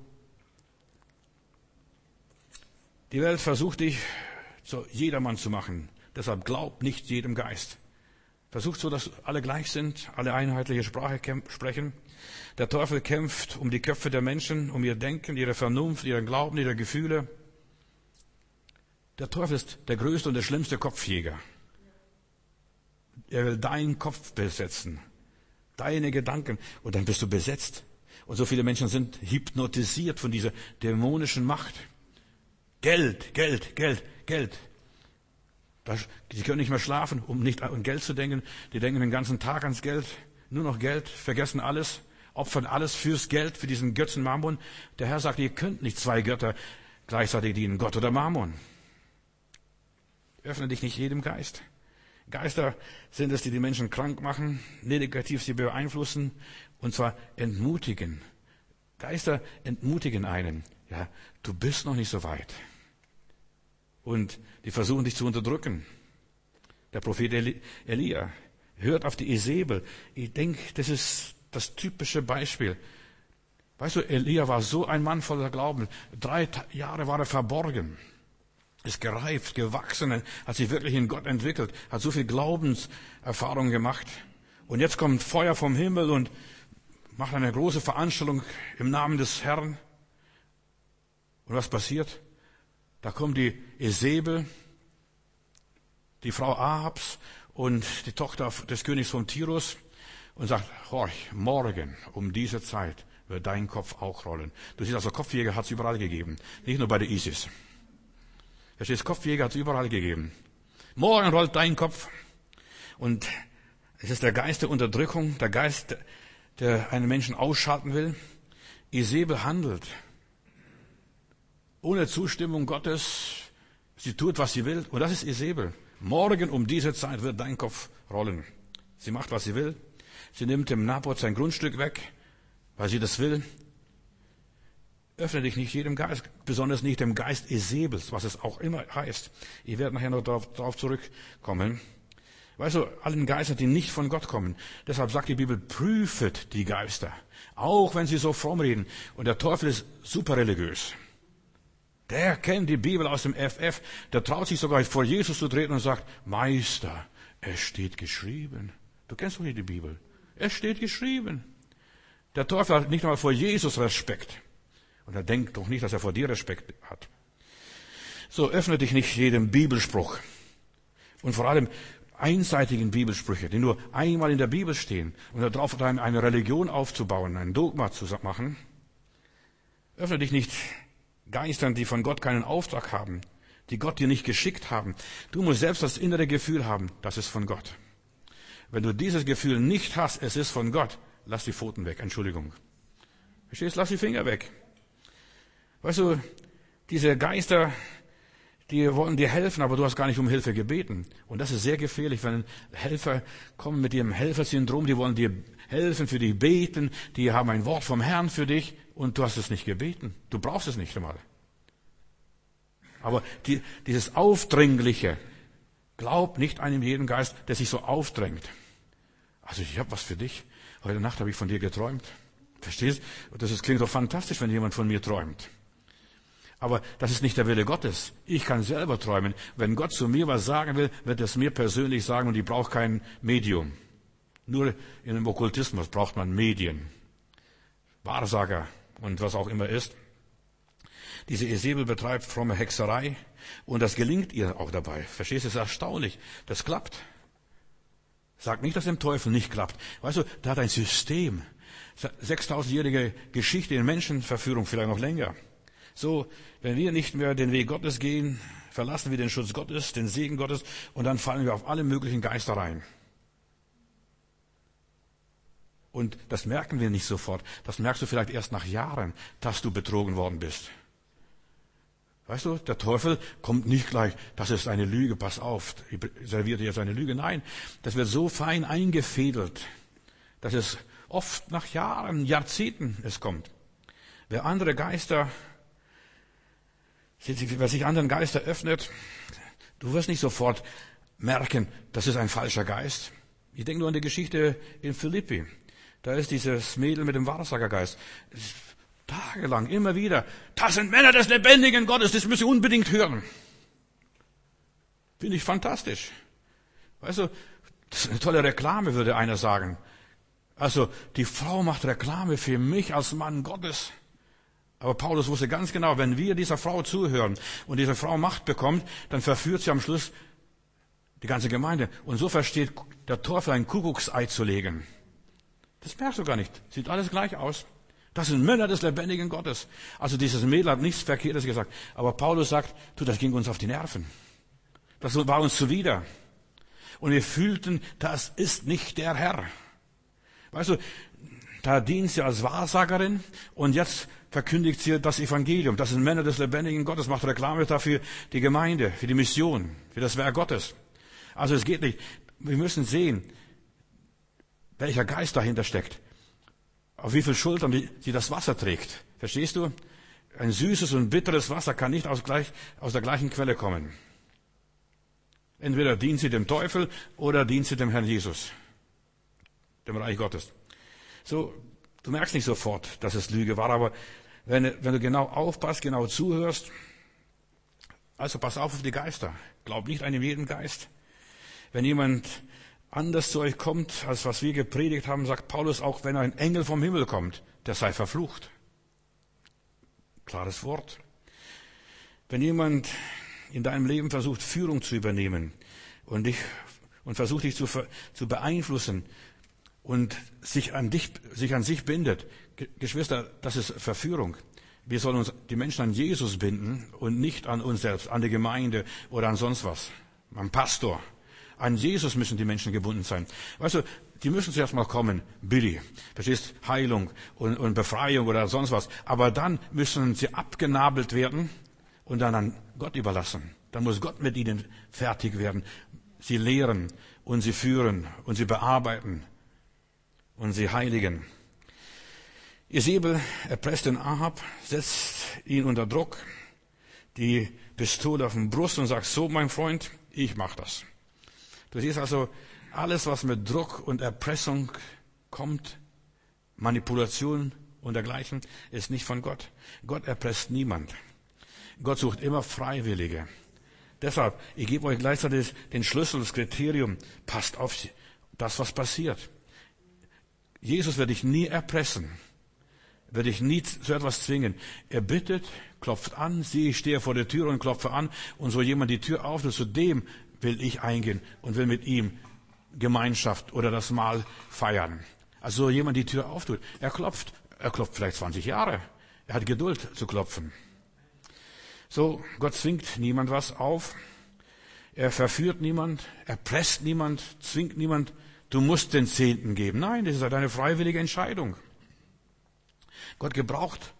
Die Welt versucht dich zu jedermann zu machen. Deshalb glaub nicht jedem Geist. Versucht so, dass alle gleich sind, alle einheitliche Sprache sprechen. Der Teufel kämpft um die Köpfe der Menschen, um ihr Denken, ihre Vernunft, ihren Glauben, ihre Gefühle. Der Teufel ist der größte und der schlimmste Kopfjäger. Er will deinen Kopf besetzen, deine Gedanken, und dann bist du besetzt. Und so viele Menschen sind hypnotisiert von dieser dämonischen Macht. Geld, Geld, Geld, Geld. Sie können nicht mehr schlafen, um nicht an Geld zu denken. Die denken den ganzen Tag ans Geld, nur noch Geld, vergessen alles, opfern alles fürs Geld, für diesen Götzen Mammon. Der Herr sagt, ihr könnt nicht zwei Götter gleichzeitig dienen, Gott oder Mammon. Öffne dich nicht jedem Geist. Geister sind es, die die Menschen krank machen, negativ sie beeinflussen, und zwar entmutigen. Geister entmutigen einen. Ja, du bist noch nicht so weit. Und die versuchen dich zu unterdrücken. Der Prophet Eli- Elia hört auf die Isabel. Ich denke, das ist das typische Beispiel. Weißt du, Elia war so ein Mann voller Glauben. Drei Jahre war er verborgen. Ist gereift, gewachsen, hat sich wirklich in Gott entwickelt, hat so viel Glaubenserfahrung gemacht. Und jetzt kommt Feuer vom Himmel und macht eine große Veranstaltung im Namen des Herrn. Und was passiert? Da kommt die Isabel, die Frau Ahabs und die Tochter des Königs von Tirus und sagt, horch, morgen um diese Zeit wird dein Kopf auch rollen. Du siehst also, Kopfjäger hat es überall gegeben, nicht nur bei der ISIS. Verstehst, Kopfjäger hat es überall gegeben. Morgen rollt dein Kopf. Und es ist der Geist der Unterdrückung, der Geist, der einen Menschen ausschalten will. Isabel handelt ohne Zustimmung Gottes. Sie tut, was sie will. Und das ist Isabel. Morgen um diese Zeit wird dein Kopf rollen. Sie macht, was sie will. Sie nimmt dem Naboth sein Grundstück weg, weil sie das will. Öffne dich nicht jedem Geist, besonders nicht dem Geist Isabels, was es auch immer heißt. Ich werde nachher noch darauf, darauf zurückkommen. Weißt du, allen Geistern, die nicht von Gott kommen. Deshalb sagt die Bibel, prüfet die Geister. Auch wenn sie so fromm reden. Und der Teufel ist super religiös. Der kennt die Bibel aus dem F F. Der traut sich sogar vor Jesus zu treten und sagt, Meister, es steht geschrieben. Du kennst doch nicht die Bibel. Es steht geschrieben. Der Teufel hat nicht einmal vor Jesus Respekt. Und er denkt doch nicht, dass er vor dir Respekt hat. So, öffne dich nicht jedem Bibelspruch. Und vor allem einseitigen Bibelsprüche, die nur einmal in der Bibel stehen. Und darauf eine Religion aufzubauen, ein Dogma zu machen. Öffne dich nicht Geistern, die von Gott keinen Auftrag haben, die Gott dir nicht geschickt haben. Du musst selbst das innere Gefühl haben, das ist von Gott. Wenn du dieses Gefühl nicht hast, es ist von Gott, lass die Pfoten weg, Entschuldigung. Verstehst? Lass die Finger weg. Weißt du, diese Geister, die wollen dir helfen, aber du hast gar nicht um Hilfe gebeten. Und das ist sehr gefährlich, wenn Helfer kommen mit ihrem Helfersyndrom, die wollen dir helfen, für dich beten, die haben ein Wort vom Herrn für dich und du hast es nicht gebeten. Du brauchst es nicht einmal. Aber die, dieses Aufdringliche, glaub nicht einem jeden Geist, der sich so aufdrängt. Also ich habe was für dich. Heute Nacht habe ich von dir geträumt. Verstehst? Und das ist, klingt doch fantastisch, wenn jemand von mir träumt. Aber das ist nicht der Wille Gottes. Ich kann selber träumen. Wenn Gott zu mir was sagen will, wird er es mir persönlich sagen und ich brauche kein Medium. Nur in dem Okkultismus braucht man Medien. Wahrsager und was auch immer ist. Diese Isabel betreibt fromme Hexerei und das gelingt ihr auch dabei. Verstehst du, es ist erstaunlich. Das klappt. Sag nicht, dass dem Teufel nicht klappt. Weißt du, der hat ein System. sechstausendjährige Geschichte in Menschenverführung, vielleicht noch länger. So, wenn wir nicht mehr den Weg Gottes gehen, verlassen wir den Schutz Gottes, den Segen Gottes und dann fallen wir auf alle möglichen Geister rein. Und das merken wir nicht sofort. Das merkst du vielleicht erst nach Jahren, dass du betrogen worden bist. Weißt du, der Teufel kommt nicht gleich, das ist eine Lüge, pass auf, ich serviere dir jetzt eine Lüge. Nein, das wird so fein eingefädelt, dass es oft nach Jahren, Jahrzehnten es kommt. Wer andere Geister, wer sich anderen Geister öffnet, du wirst nicht sofort merken, das ist ein falscher Geist. Ich denke nur an die Geschichte in Philippi. Da ist dieses Mädel mit dem Wahrsagergeist. Tagelang, immer wieder. Das sind Männer des lebendigen Gottes, das müssen Sie unbedingt hören. Finde ich fantastisch. Weißt du, das ist eine tolle Reklame, würde einer sagen. Also, die Frau macht Reklame für mich als Mann Gottes. Aber Paulus wusste ganz genau, wenn wir dieser Frau zuhören und diese Frau Macht bekommt, dann verführt sie am Schluss die ganze Gemeinde. Und so versteht der Teufel ein Kuckucksei zu legen. Das merkst du gar nicht. Sieht alles gleich aus. Das sind Männer des lebendigen Gottes. Also dieses Mädel hat nichts Verkehrtes gesagt. Aber Paulus sagt, du, das ging uns auf die Nerven. Das war uns zuwider. Und wir fühlten, das ist nicht der Herr. Weißt du, da dient sie als Wahrsagerin und jetzt verkündigt sie das Evangelium. Das sind Männer des lebendigen Gottes, macht Reklame dafür, die Gemeinde, für die Mission, für das Werk Gottes. Also es geht nicht. Wir müssen sehen, welcher Geist dahinter steckt. Auf wie viel Schultern die, die das Wasser trägt. Verstehst du? Ein süßes und bitteres Wasser kann nicht aus, gleich, aus der gleichen Quelle kommen. Entweder dient sie dem Teufel oder dient sie dem Herrn Jesus, dem Reich Gottes. So, Du merkst nicht sofort, dass es Lüge war, aber wenn, wenn du genau aufpasst, genau zuhörst, also pass auf auf die Geister. Glaub nicht an jeden Geist. Wenn jemand anders zu euch kommt, als was wir gepredigt haben, sagt Paulus, auch wenn ein Engel vom Himmel kommt, der sei verflucht. Klares Wort. Wenn jemand in deinem Leben versucht, Führung zu übernehmen und dich, und versucht dich zu, zu beeinflussen und sich an dich, sich an sich bindet, Geschwister, das ist Verführung. Wir sollen uns, die Menschen an Jesus binden und nicht an uns selbst, an die Gemeinde oder an sonst was, am Pastor. An Jesus müssen die Menschen gebunden sein. Weißt du, die müssen zuerst mal kommen, Billy, verstehst, Heilung und, und Befreiung oder sonst was. Aber dann müssen sie abgenabelt werden und dann an Gott überlassen. Dann muss Gott mit ihnen fertig werden. Sie lehren und sie führen und sie bearbeiten und sie heiligen. Jezebel erpresst den Ahab, setzt ihn unter Druck, die Pistole auf den Brust und sagt, so mein Freund, ich mach das. Du siehst also, alles was mit Druck und Erpressung kommt, Manipulation und dergleichen, ist nicht von Gott. Gott erpresst niemand. Gott sucht immer Freiwillige. Deshalb, ich gebe euch gleichzeitig den Schlüssel, das Kriterium, passt auf das, was passiert. Jesus wird dich nie erpressen, wird dich nie zu etwas zwingen. Er bittet, klopft an, sieh, ich stehe vor der Tür und klopfe an, und so jemand die Tür aufnimmt, zu dem will ich eingehen und will mit ihm Gemeinschaft oder das Mahl feiern. Also jemand die Tür auftut, er klopft, er klopft vielleicht zwanzig Jahre, er hat Geduld zu klopfen. So, Gott zwingt niemand was auf, er verführt niemand, er presst niemand, zwingt niemand, du musst den Zehnten geben. Nein, das ist halt eine freiwillige Entscheidung. Gott gebraucht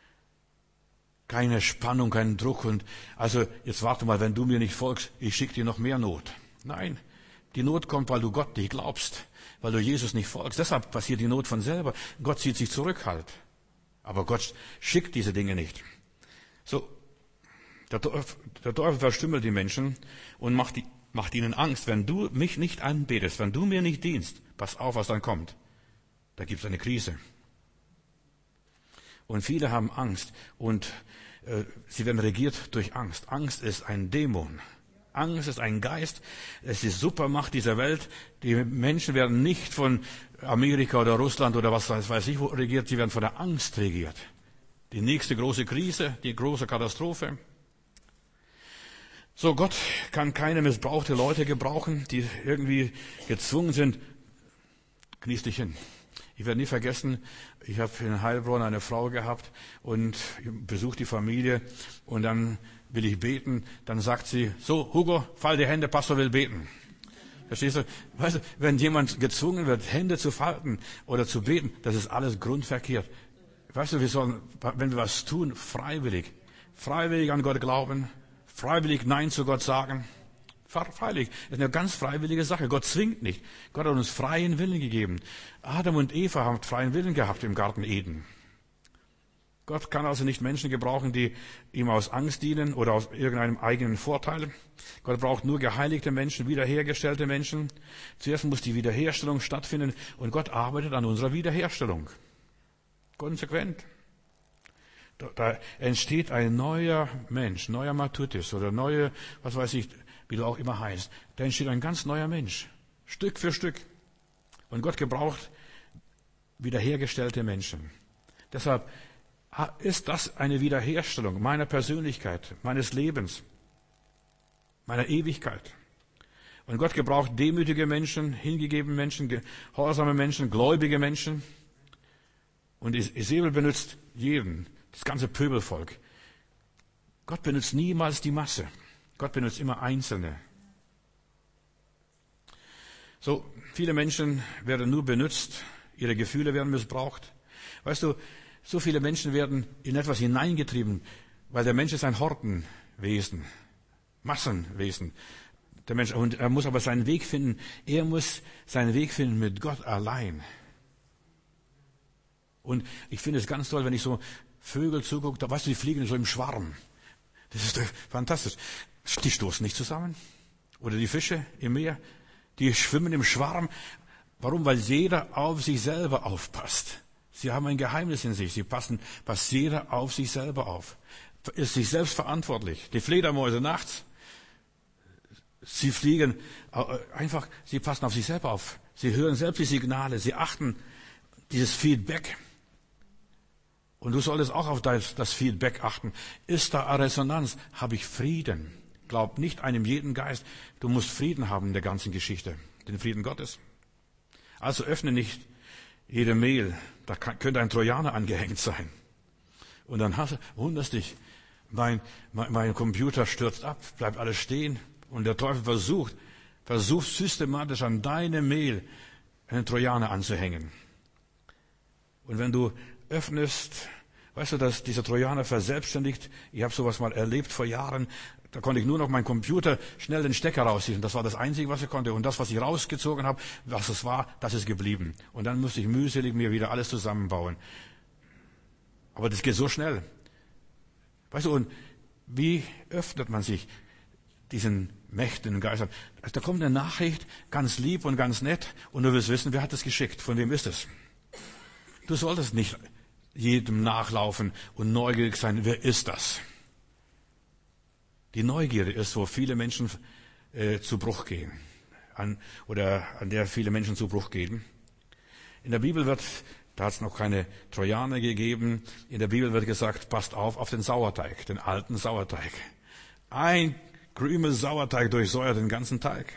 keine Spannung, keinen Druck und, also, jetzt warte mal, wenn du mir nicht folgst, ich schicke dir noch mehr Not. Nein, die Not kommt, weil du Gott nicht glaubst, weil du Jesus nicht folgst. Deshalb passiert die Not von selber. Gott zieht sich zurück halt. Aber Gott schickt diese Dinge nicht. So, der Teufel, der Teufel verstümmelt die Menschen und macht, die, macht ihnen Angst. Wenn du mich nicht anbetest, wenn du mir nicht dienst, pass auf, was dann kommt. Da gibt es eine Krise. Und viele haben Angst und äh, sie werden regiert durch Angst. Angst ist ein Dämon. Angst ist ein Geist. Es ist die Supermacht dieser Welt. Die Menschen werden nicht von Amerika oder Russland oder was weiß ich wo regiert. Sie werden von der Angst regiert. Die nächste große Krise, die große Katastrophe. So, Gott kann keine missbrauchte Leute gebrauchen, die irgendwie gezwungen sind. Kniest dich hin. Ich werde nie vergessen, ich habe in Heilbronn eine Frau gehabt und besucht die Familie und dann will ich beten, dann sagt sie, so Hugo, fall die Hände, Pastor will beten. Verstehst du? Weißt du, wenn jemand gezwungen wird, Hände zu falten oder zu beten, das ist alles grundverkehrt. Weißt du, wir sollen, wenn wir was tun, freiwillig, freiwillig an Gott glauben, freiwillig Nein zu Gott sagen. Freiwillig. Das ist eine ganz freiwillige Sache. Gott zwingt nicht. Gott hat uns freien Willen gegeben. Adam und Eva haben freien Willen gehabt im Garten Eden. Gott kann also nicht Menschen gebrauchen, die ihm aus Angst dienen oder aus irgendeinem eigenen Vorteil. Gott braucht nur geheiligte Menschen, wiederhergestellte Menschen. Zuerst muss die Wiederherstellung stattfinden und Gott arbeitet an unserer Wiederherstellung. Konsequent. Da, da entsteht ein neuer Mensch, neuer Matutis oder neue, was weiß ich, wie du auch immer heißt. Da entsteht ein ganz neuer Mensch, Stück für Stück. Und Gott gebraucht wiederhergestellte Menschen. Deshalb ist das eine Wiederherstellung meiner Persönlichkeit, meines Lebens, meiner Ewigkeit. Und Gott gebraucht demütige Menschen, hingegebene Menschen, gehorsame Menschen, gläubige Menschen. Und Jezebel benutzt jeden, das ganze Pöbelvolk. Gott benutzt niemals die Masse. Gott benutzt immer Einzelne. So, viele Menschen werden nur benutzt, ihre Gefühle werden missbraucht. Weißt du, so viele Menschen werden in etwas hineingetrieben, weil der Mensch ist ein Hortenwesen, Massenwesen. Der Mensch, und er muss aber seinen Weg finden. Er muss seinen Weg finden mit Gott allein. Und ich finde es ganz toll, wenn ich so Vögel zugucke, da weißt du, die fliegen so im Schwarm. Das ist fantastisch. Die stoßen nicht zusammen. Oder die Fische im Meer, die schwimmen im Schwarm. Warum? Weil jeder auf sich selber aufpasst. Sie haben ein Geheimnis in sich. Sie passen, passt jeder auf sich selber auf. Ist sich selbst verantwortlich. Die Fledermäuse nachts, sie fliegen einfach, sie passen auf sich selber auf. Sie hören selbst die Signale. Sie achten dieses Feedback. Und du solltest auch auf das, das Feedback achten. Ist da eine Resonanz? Habe ich Frieden? Glaub nicht einem jeden Geist. Du musst Frieden haben in der ganzen Geschichte. Den Frieden Gottes. Also öffne nicht jede Mail. Da kann, könnte ein Trojaner angehängt sein. Und dann hast, wunderst dich, mein, mein, mein Computer stürzt ab, bleibt alles stehen. Und der Teufel versucht, versucht systematisch an deine Mail einen Trojaner anzuhängen. Und wenn du öffnest, weißt du, dass dieser Trojaner verselbstständigt, ich habe sowas mal erlebt vor Jahren, da konnte ich nur noch meinen Computer schnell den Stecker rausziehen. Das war das Einzige, was ich konnte. Und das, was ich rausgezogen habe, was es war, das ist geblieben. Und dann musste ich mühselig mir wieder alles zusammenbauen. Aber das geht so schnell. Weißt du, und wie öffnet man sich diesen Mächten und Geistern? Da kommt eine Nachricht, ganz lieb und ganz nett, und du willst wissen, wer hat es geschickt? Von wem ist es? Du solltest nicht jedem nachlaufen und neugierig sein, wer ist das? Die Neugierde ist, wo viele Menschen äh, zu Bruch gehen. An, oder an der viele Menschen zu Bruch gehen. In der Bibel wird, da hat es noch keine Trojaner gegeben, in der Bibel wird gesagt, passt auf auf den Sauerteig, den alten Sauerteig. Ein Krümel Sauerteig durchsäuert den ganzen Teig.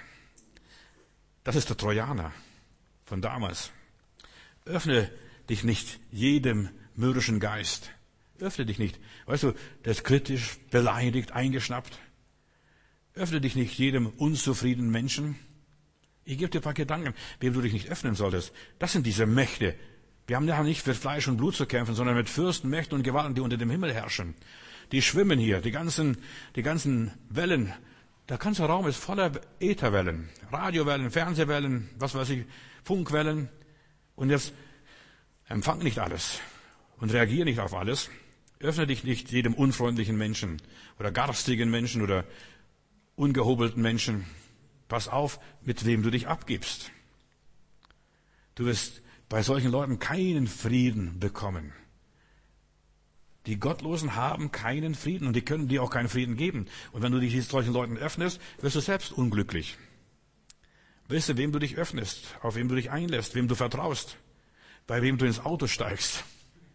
Das ist der Trojaner von damals. Öffne dich nicht jedem mürrischen Geist. Öffne dich nicht. Weißt du, der ist kritisch, beleidigt, eingeschnappt. Öffne dich nicht jedem unzufriedenen Menschen. Ich gebe dir ein paar Gedanken, wem du dich nicht öffnen solltest. Das sind diese Mächte. Wir haben ja nicht für Fleisch und Blut zu kämpfen, sondern mit Fürsten, Mächten und Gewalten, die unter dem Himmel herrschen. Die schwimmen hier, die ganzen, die ganzen Wellen. Der ganze Raum ist voller Ätherwellen, Radiowellen, Fernsehwellen, was weiß ich, Funkwellen. Und jetzt empfang nicht alles und reagier nicht auf alles. Öffne dich nicht jedem unfreundlichen Menschen oder garstigen Menschen oder ungehobelten Menschen. Pass auf, mit wem du dich abgibst. Du wirst bei solchen Leuten keinen Frieden bekommen. Die Gottlosen haben keinen Frieden und die können dir auch keinen Frieden geben. Und wenn du dich solchen Leuten öffnest, wirst du selbst unglücklich. Wisse, wem du dich öffnest, auf wem du dich einlässt, wem du vertraust, bei wem du ins Auto steigst.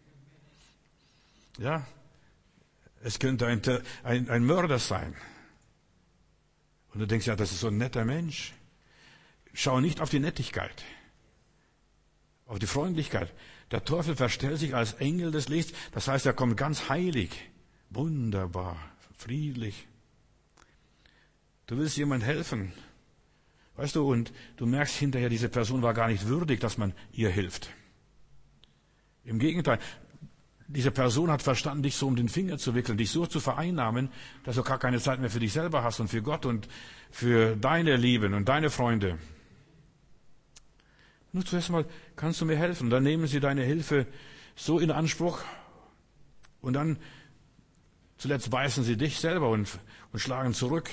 Ja, es könnte ein, ein, ein Mörder sein. Und du denkst, ja, das ist so ein netter Mensch. Schau nicht auf die Nettigkeit, auf die Freundlichkeit. Der Teufel verstellt sich als Engel des Lichts. Das heißt, er kommt ganz heilig, wunderbar, friedlich. Du willst jemand helfen, weißt du, und du merkst hinterher, diese Person war gar nicht würdig, dass man ihr hilft. Im Gegenteil, diese Person hat verstanden, dich so um den Finger zu wickeln, dich so zu vereinnahmen, dass du gar keine Zeit mehr für dich selber hast und für Gott und für deine Lieben und deine Freunde. Nur zuerst mal, kannst du mir helfen? Dann nehmen sie deine Hilfe so in Anspruch und dann zuletzt beißen sie dich selber und, und schlagen zurück.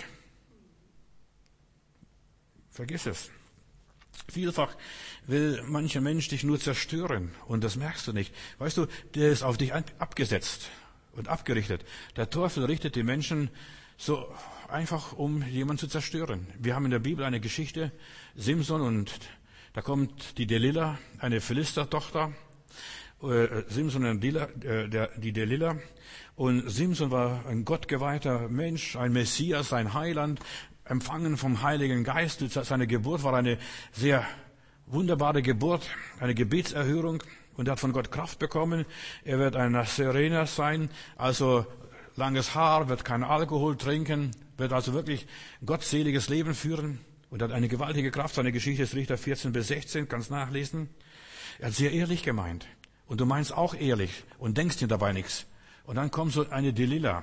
Vergiss es. Vielfach will mancher Mensch dich nur zerstören und das merkst du nicht. Weißt du, der ist auf dich abgesetzt und abgerichtet. Der Teufel richtet die Menschen so einfach, um jemanden zu zerstören. Wir haben in der Bibel eine Geschichte, Simson, und da kommt die Delila, eine Philistertochter, äh, Simson und Delila, äh, der, die Delila. Und Simson war ein gottgeweihter Mensch, ein Messias, ein Heiland, empfangen vom Heiligen Geist. Seine Geburt war eine sehr wunderbare Geburt, eine Gebetserhörung, und er hat von Gott Kraft bekommen. Er wird ein Nazarener sein, also langes Haar, wird kein Alkohol trinken, wird also wirklich gottseliges Leben führen und hat eine gewaltige Kraft. Seine Geschichte ist Richter vierzehn bis sechzehn, kannst nachlesen. Er hat sehr ehrlich gemeint und du meinst auch ehrlich und denkst dir dabei nichts. Und dann kommt so eine Delila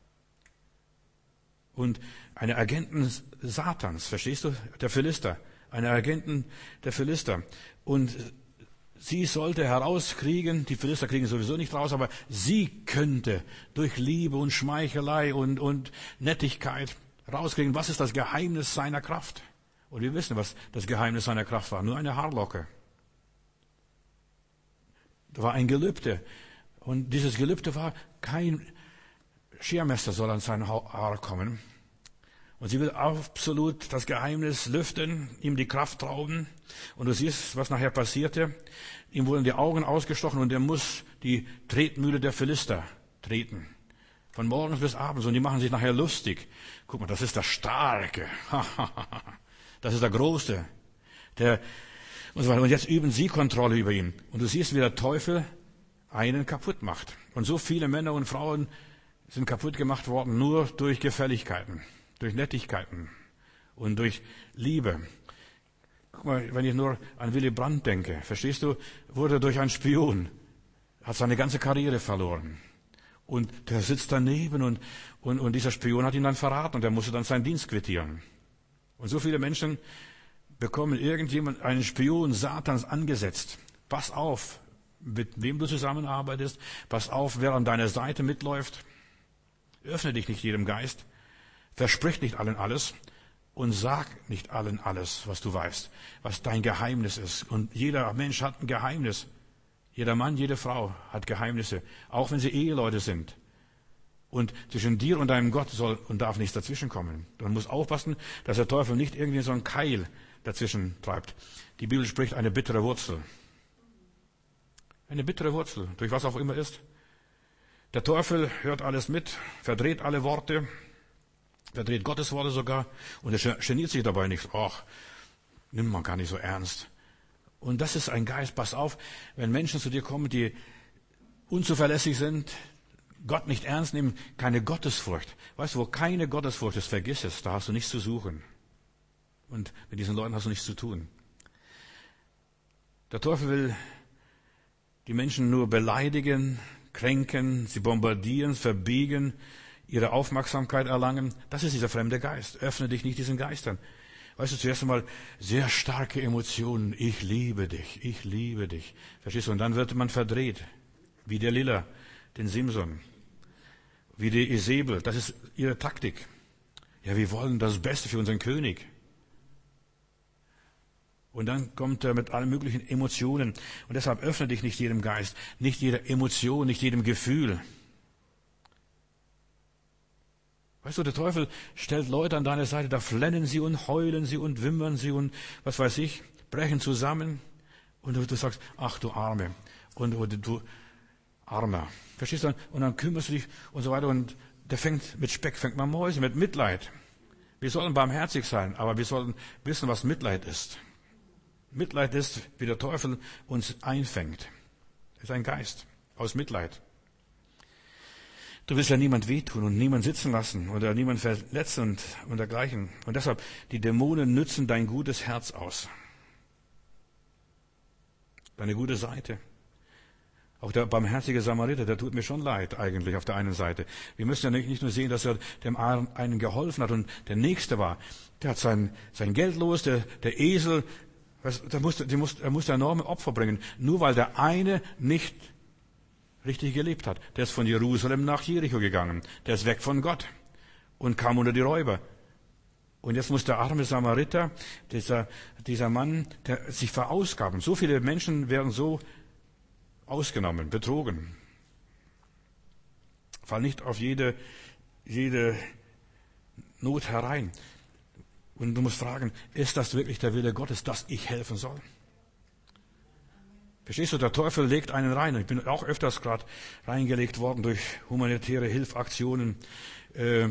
und eine Agentin Satans, verstehst du? Der Philister, eine Agentin der Philister. Und sie sollte herauskriegen, die Philister kriegen sowieso nicht raus, aber sie könnte durch Liebe und Schmeichelei und, und Nettigkeit rauskriegen, was ist das Geheimnis seiner Kraft. Und wir wissen, was das Geheimnis seiner Kraft war. Nur eine Haarlocke. Da war ein Gelübde. Und dieses Gelübde war, kein Schermesser soll an sein Haar kommen. Und sie will absolut das Geheimnis lüften, ihm die Kraft rauben. Und du siehst, was nachher passierte. Ihm wurden die Augen ausgestochen und er muss die Tretmühle der Philister treten. Von morgens bis abends. Und die machen sich nachher lustig. Guck mal, das ist der Starke. Das ist der Große. Der, und so weiter. Und jetzt üben sie Kontrolle über ihn. Und du siehst, wie der Teufel einen kaputt macht. Und so viele Männer und Frauen sind kaputt gemacht worden, nur durch Gefälligkeiten, durch Nettigkeiten und durch Liebe. Guck mal, wenn ich nur an Willy Brandt denke, verstehst du, wurde durch einen Spion, hat seine ganze Karriere verloren. Und der sitzt daneben und, und, und dieser Spion hat ihn dann verraten und er musste dann seinen Dienst quittieren. Und so viele Menschen bekommen irgendjemand, einen Spion Satans angesetzt. Pass auf, mit wem du zusammenarbeitest. Pass auf, wer an deiner Seite mitläuft. Öffne dich nicht jedem Geist. Versprich nicht allen alles. Und sag nicht allen alles, was du weißt, was dein Geheimnis ist. Und jeder Mensch hat ein Geheimnis. Jeder Mann, jede Frau hat Geheimnisse, auch wenn sie Eheleute sind. Und zwischen dir und deinem Gott soll und darf nichts dazwischenkommen. Du musst aufpassen, dass der Teufel nicht irgendwie so einen Keil dazwischen treibt. Die Bibel spricht eine bittere Wurzel. Eine bittere Wurzel, durch was auch immer ist. Der Teufel hört alles mit, verdreht alle Worte, verdreht Gottes Worte sogar und er geniert sich dabei nicht. Ach, nimm man gar nicht so ernst. Und das ist ein Geist, pass auf, wenn Menschen zu dir kommen, die unzuverlässig sind, Gott nicht ernst nehmen, keine Gottesfurcht. Weißt du, wo keine Gottesfurcht ist, vergiss es, da hast du nichts zu suchen. Und mit diesen Leuten hast du nichts zu tun. Der Teufel will die Menschen nur beleidigen, kränken, sie bombardieren, verbiegen, ihre Aufmerksamkeit erlangen. Das ist dieser fremde Geist. Öffne dich nicht diesen Geistern. Weißt du, zuerst einmal sehr starke Emotionen. Ich liebe dich, ich liebe dich. Verstehst du? Und dann wird man verdreht. Wie der Lilla, den Simson. Wie die Isabel. Das ist ihre Taktik. Ja, wir wollen das Beste für unseren König. Und dann kommt er mit allen möglichen Emotionen. Und deshalb öffne dich nicht jedem Geist, nicht jeder Emotion, nicht jedem Gefühl. Weißt du, der Teufel stellt Leute an deine Seite, da flennen sie und heulen sie und wimmern sie und was weiß ich, brechen zusammen. Und du, du sagst, ach du Arme und, und du Armer. Verstehst du? Und dann kümmerst du dich und so weiter. Und der fängt mit Speck, fängt man Mäuse, mit Mitleid. Wir sollen barmherzig sein, aber wir sollten wissen, was Mitleid ist. Mitleid ist, wie der Teufel uns einfängt. Das ist ein Geist aus Mitleid. Du willst ja niemand wehtun und niemand sitzen lassen oder niemand verletzen und, und dergleichen. Und deshalb, die Dämonen nützen dein gutes Herz aus. Deine gute Seite. Auch der barmherzige Samariter, der tut mir schon leid eigentlich auf der einen Seite. Wir müssen ja nicht, nicht nur sehen, dass er dem einen geholfen hat und der Nächste war. Der hat sein, sein Geld los, der, der Esel, der musste, die musste, er musste enorme Opfer bringen. Nur weil der eine nicht richtig gelebt hat. Der ist von Jerusalem nach Jericho gegangen. Der ist weg von Gott und kam unter die Räuber. Und jetzt muss der arme Samariter, dieser, dieser Mann, der sich verausgaben. So viele Menschen werden so ausgenommen, betrogen. Fall nicht auf jede, jede Not herein. Und du musst fragen, ist das wirklich der Wille Gottes, dass ich helfen soll? Verstehst du, der Teufel legt einen rein. Ich bin auch öfters gerade reingelegt worden durch humanitäre Hilfaktionen. Äh,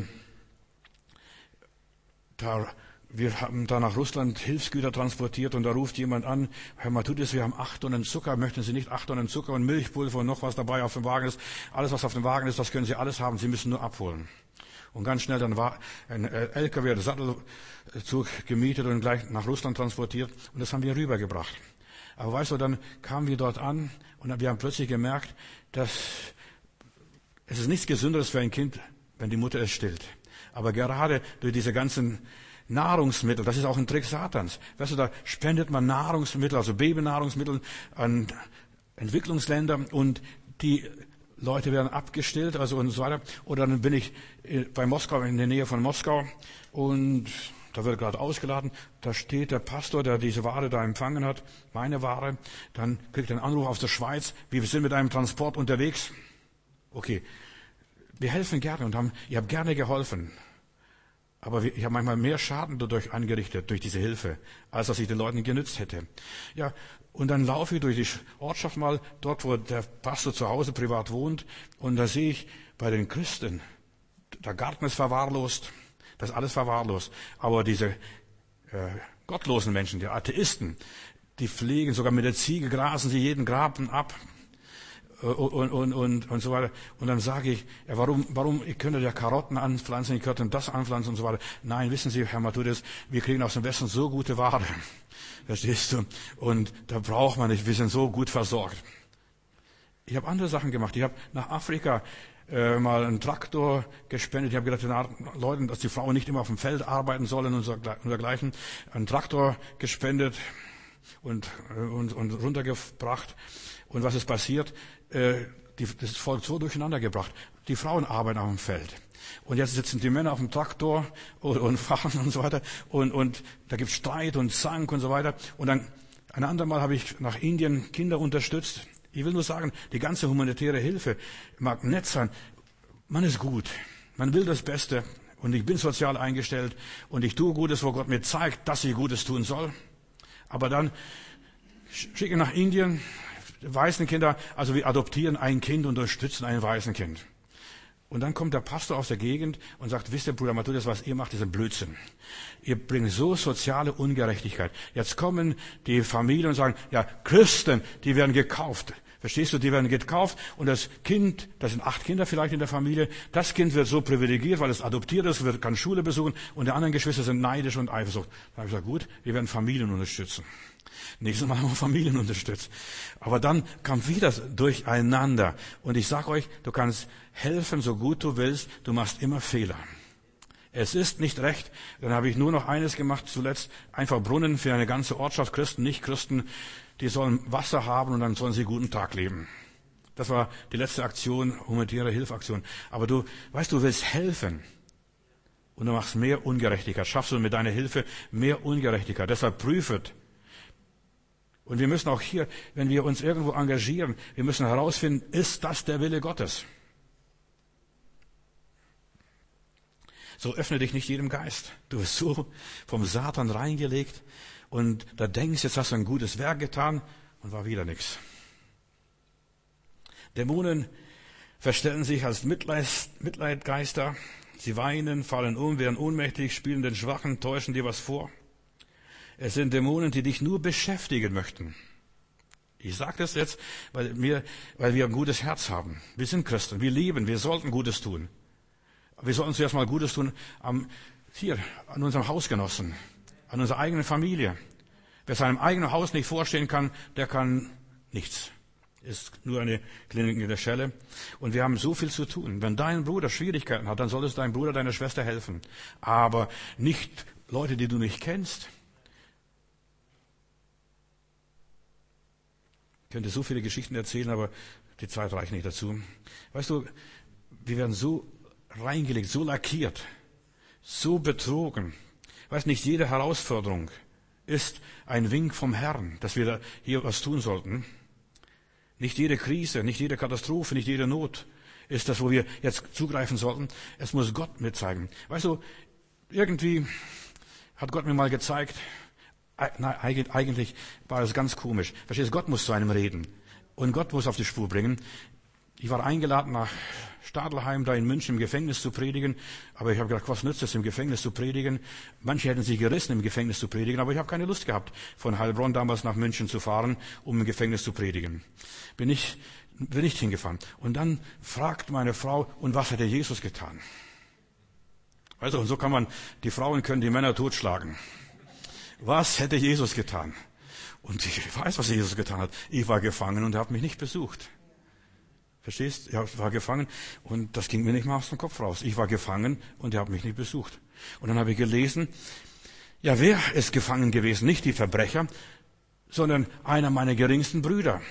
da, wir haben da nach Russland Hilfsgüter transportiert und da ruft jemand an, Herr Matthäus, wir haben acht Tonnen Zucker, möchten Sie nicht acht Tonnen Zucker und Milchpulver und noch was dabei auf dem Wagen ist? Alles, was auf dem Wagen ist, das können Sie alles haben, Sie müssen nur abholen. Und ganz schnell dann war ein L K W, der Sattelzug gemietet und gleich nach Russland transportiert und das haben wir rübergebracht. Aber weißt du, dann kamen wir dort an und wir haben plötzlich gemerkt, dass es ist nichts Gesünderes für ein Kind, wenn die Mutter es stillt. Aber gerade durch diese ganzen Nahrungsmittel, das ist auch ein Trick Satans. Weißt du, da spendet man Nahrungsmittel, also Babynahrungsmittel an Entwicklungsländer und die Leute werden abgestillt, also und so weiter. Oder dann bin ich bei Moskau, in der Nähe von Moskau und da wird gerade ausgeladen, da steht der Pastor, der diese Ware da empfangen hat, meine Ware, dann kriegt er einen Anruf aus der Schweiz, wir sind mit einem Transport unterwegs. Okay, wir helfen gerne und haben, ihr habt gerne geholfen. Aber ich habe manchmal mehr Schaden dadurch angerichtet, durch diese Hilfe, als dass ich den Leuten genützt hätte. Ja, und dann laufe ich durch die Ortschaft mal, dort, wo der Pastor zu Hause privat wohnt, und da sehe ich bei den Christen, der Garten ist verwahrlost, das ist alles verwahrlost. Aber diese äh, gottlosen Menschen, die Atheisten, die pflegen, sogar mit der Ziege grasen sie jeden Graben ab. Und, und, und, und so weiter. Und dann sage ich, ja, warum, warum, ich könnte ja Karotten anpflanzen, ich könnte das anpflanzen und so weiter. Nein, wissen Sie, Herr Matthäus, wir kriegen aus dem Westen so gute Ware. Verstehst du? Und da braucht man nicht, wir sind so gut versorgt. Ich habe andere Sachen gemacht. Ich habe nach Afrika äh, mal einen Traktor gespendet. Ich habe gedacht, den Leuten, dass die Frauen nicht immer auf dem Feld arbeiten sollen und so und dergleichen. Einen Traktor gespendet und, und, und runtergebracht. Und was ist passiert? Äh, die, das Volk so durcheinander gebracht. Die Frauen arbeiten auf dem Feld. Und jetzt sitzen die Männer auf dem Traktor und, und fahren und so weiter. Und, und da gibt es Streit und Zank und so weiter. Und dann, ein andermal habe ich nach Indien Kinder unterstützt. Ich will nur sagen, die ganze humanitäre Hilfe mag nett sein. Man ist gut. Man will das Beste. Und ich bin sozial eingestellt. Und ich tue Gutes, wo Gott mir zeigt, dass ich Gutes tun soll. Aber dann schicke nach Indien Waisenkinder, also wir adoptieren ein Kind und unterstützen ein Waisenkind. Und dann kommt der Pastor aus der Gegend und sagt, wisst ihr, Bruder Matthäus, was ihr macht, ist ein Blödsinn. Ihr bringt so soziale Ungerechtigkeit. Jetzt kommen die Familien und sagen, ja, Christen, die werden gekauft. Verstehst du, die werden gekauft und das Kind, das sind acht Kinder vielleicht in der Familie, das Kind wird so privilegiert, weil es adoptiert ist, wird, kann Schule besuchen und die anderen Geschwister sind neidisch und Eifersucht. Da habe ich gesagt, gut, wir werden Familien unterstützen. Nächstes Mal haben wir Familien unterstützt. Aber dann kam wieder durcheinander. Und ich sage euch, du kannst helfen, so gut du willst, du machst immer Fehler. Es ist nicht recht. Dann habe ich nur noch eines gemacht, zuletzt einfach Brunnen für eine ganze Ortschaft, Christen, Nicht-Christen, die sollen Wasser haben und dann sollen sie guten Tag leben. Das war die letzte Aktion, humanitäre Hilfaktion. Aber du, weißt du, willst helfen. Und du machst mehr Ungerechtigkeit. Schaffst du mit deiner Hilfe mehr Ungerechtigkeit. Deshalb prüfet. Und wir müssen auch hier, wenn wir uns irgendwo engagieren, wir müssen herausfinden, ist das der Wille Gottes? So öffne dich nicht jedem Geist. Du bist so vom Satan reingelegt und da denkst, jetzt hast du ein gutes Werk getan und war wieder nichts. Dämonen verstellen sich als Mitleid, Mitleidgeister. Sie weinen, fallen um, werden ohnmächtig, spielen den Schwachen, täuschen dir was vor. Es sind Dämonen, die dich nur beschäftigen möchten. Ich sage das jetzt, weil wir, weil wir ein gutes Herz haben. Wir sind Christen, wir lieben, wir sollten Gutes tun. Wir sollten zuerst mal Gutes tun am, hier, an unserem Hausgenossen, an unserer eigenen Familie. Wer seinem eigenen Haus nicht vorstehen kann, der kann nichts. Ist nur eine Klinik in der Schelle. Und wir haben so viel zu tun. Wenn dein Bruder Schwierigkeiten hat, dann solltest deinem Bruder, deiner Schwester helfen. Aber nicht Leute, die du nicht kennst. Ich könnte so viele Geschichten erzählen, aber die Zeit reicht nicht dazu. Weißt du, wir werden so reingelegt, so lackiert, so betrogen. Weißt, nicht jede Herausforderung ist ein Wink vom Herrn, dass wir da hier was tun sollten. Nicht jede Krise, nicht jede Katastrophe, nicht jede Not ist das, wo wir jetzt zugreifen sollten. Es muss Gott mir zeigen. Weißt du, irgendwie hat Gott mir mal gezeigt, nein, eigentlich war es ganz komisch. Verstehst du, Gott muss zu einem reden. Und Gott muss auf die Spur bringen. Ich war eingeladen, nach Stadelheim, da in München im Gefängnis zu predigen. Aber ich habe gedacht, was nützt es, im Gefängnis zu predigen? Manche hätten sich gerissen, im Gefängnis zu predigen. Aber ich habe keine Lust gehabt, von Heilbronn damals nach München zu fahren, um im Gefängnis zu predigen. Bin ich, bin nicht hingefahren. Und dann fragt meine Frau, und was hat der Jesus getan? Also, und so kann man, die Frauen können die Männer totschlagen. Was hätte Jesus getan? Und ich weiß, was Jesus getan hat. Ich war gefangen und er hat mich nicht besucht. Verstehst? Ich war gefangen und das ging mir nicht mal aus dem Kopf raus. Ich war gefangen und er hat mich nicht besucht. Und dann habe ich gelesen, ja, wer ist gefangen gewesen? Nicht die Verbrecher, sondern einer meiner geringsten Brüder.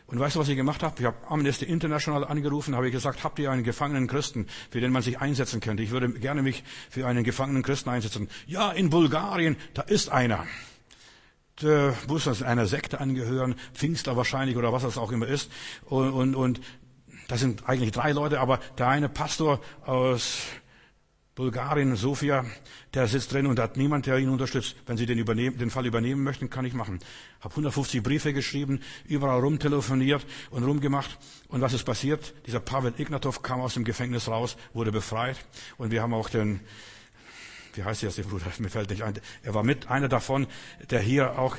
Und weißt du, was ich gemacht habe? Ich habe Amnesty International angerufen, habe ich gesagt, habt ihr einen gefangenen Christen, für den man sich einsetzen könnte? Ich würde gerne mich für einen gefangenen Christen einsetzen. Ja, in Bulgarien, da ist einer. Der muss einer Sekte angehören, Pfingstler wahrscheinlich oder was das auch immer ist. Und, und, und das sind eigentlich drei Leute, aber der eine Pastor aus Bulgarien, Sofia, der sitzt drin und hat niemand, der ihn unterstützt. Wenn Sie den, übernehmen, den Fall übernehmen möchten, kann ich machen. Habe hundertfünfzig Briefe geschrieben, überall rumtelefoniert und rumgemacht. Und was ist passiert? Dieser Pavel Ignatov kam aus dem Gefängnis raus, wurde befreit. Und wir haben auch den, wie heißt jetzt der Bruder? Mir fällt nicht ein. Er war mit einer davon, der hier auch,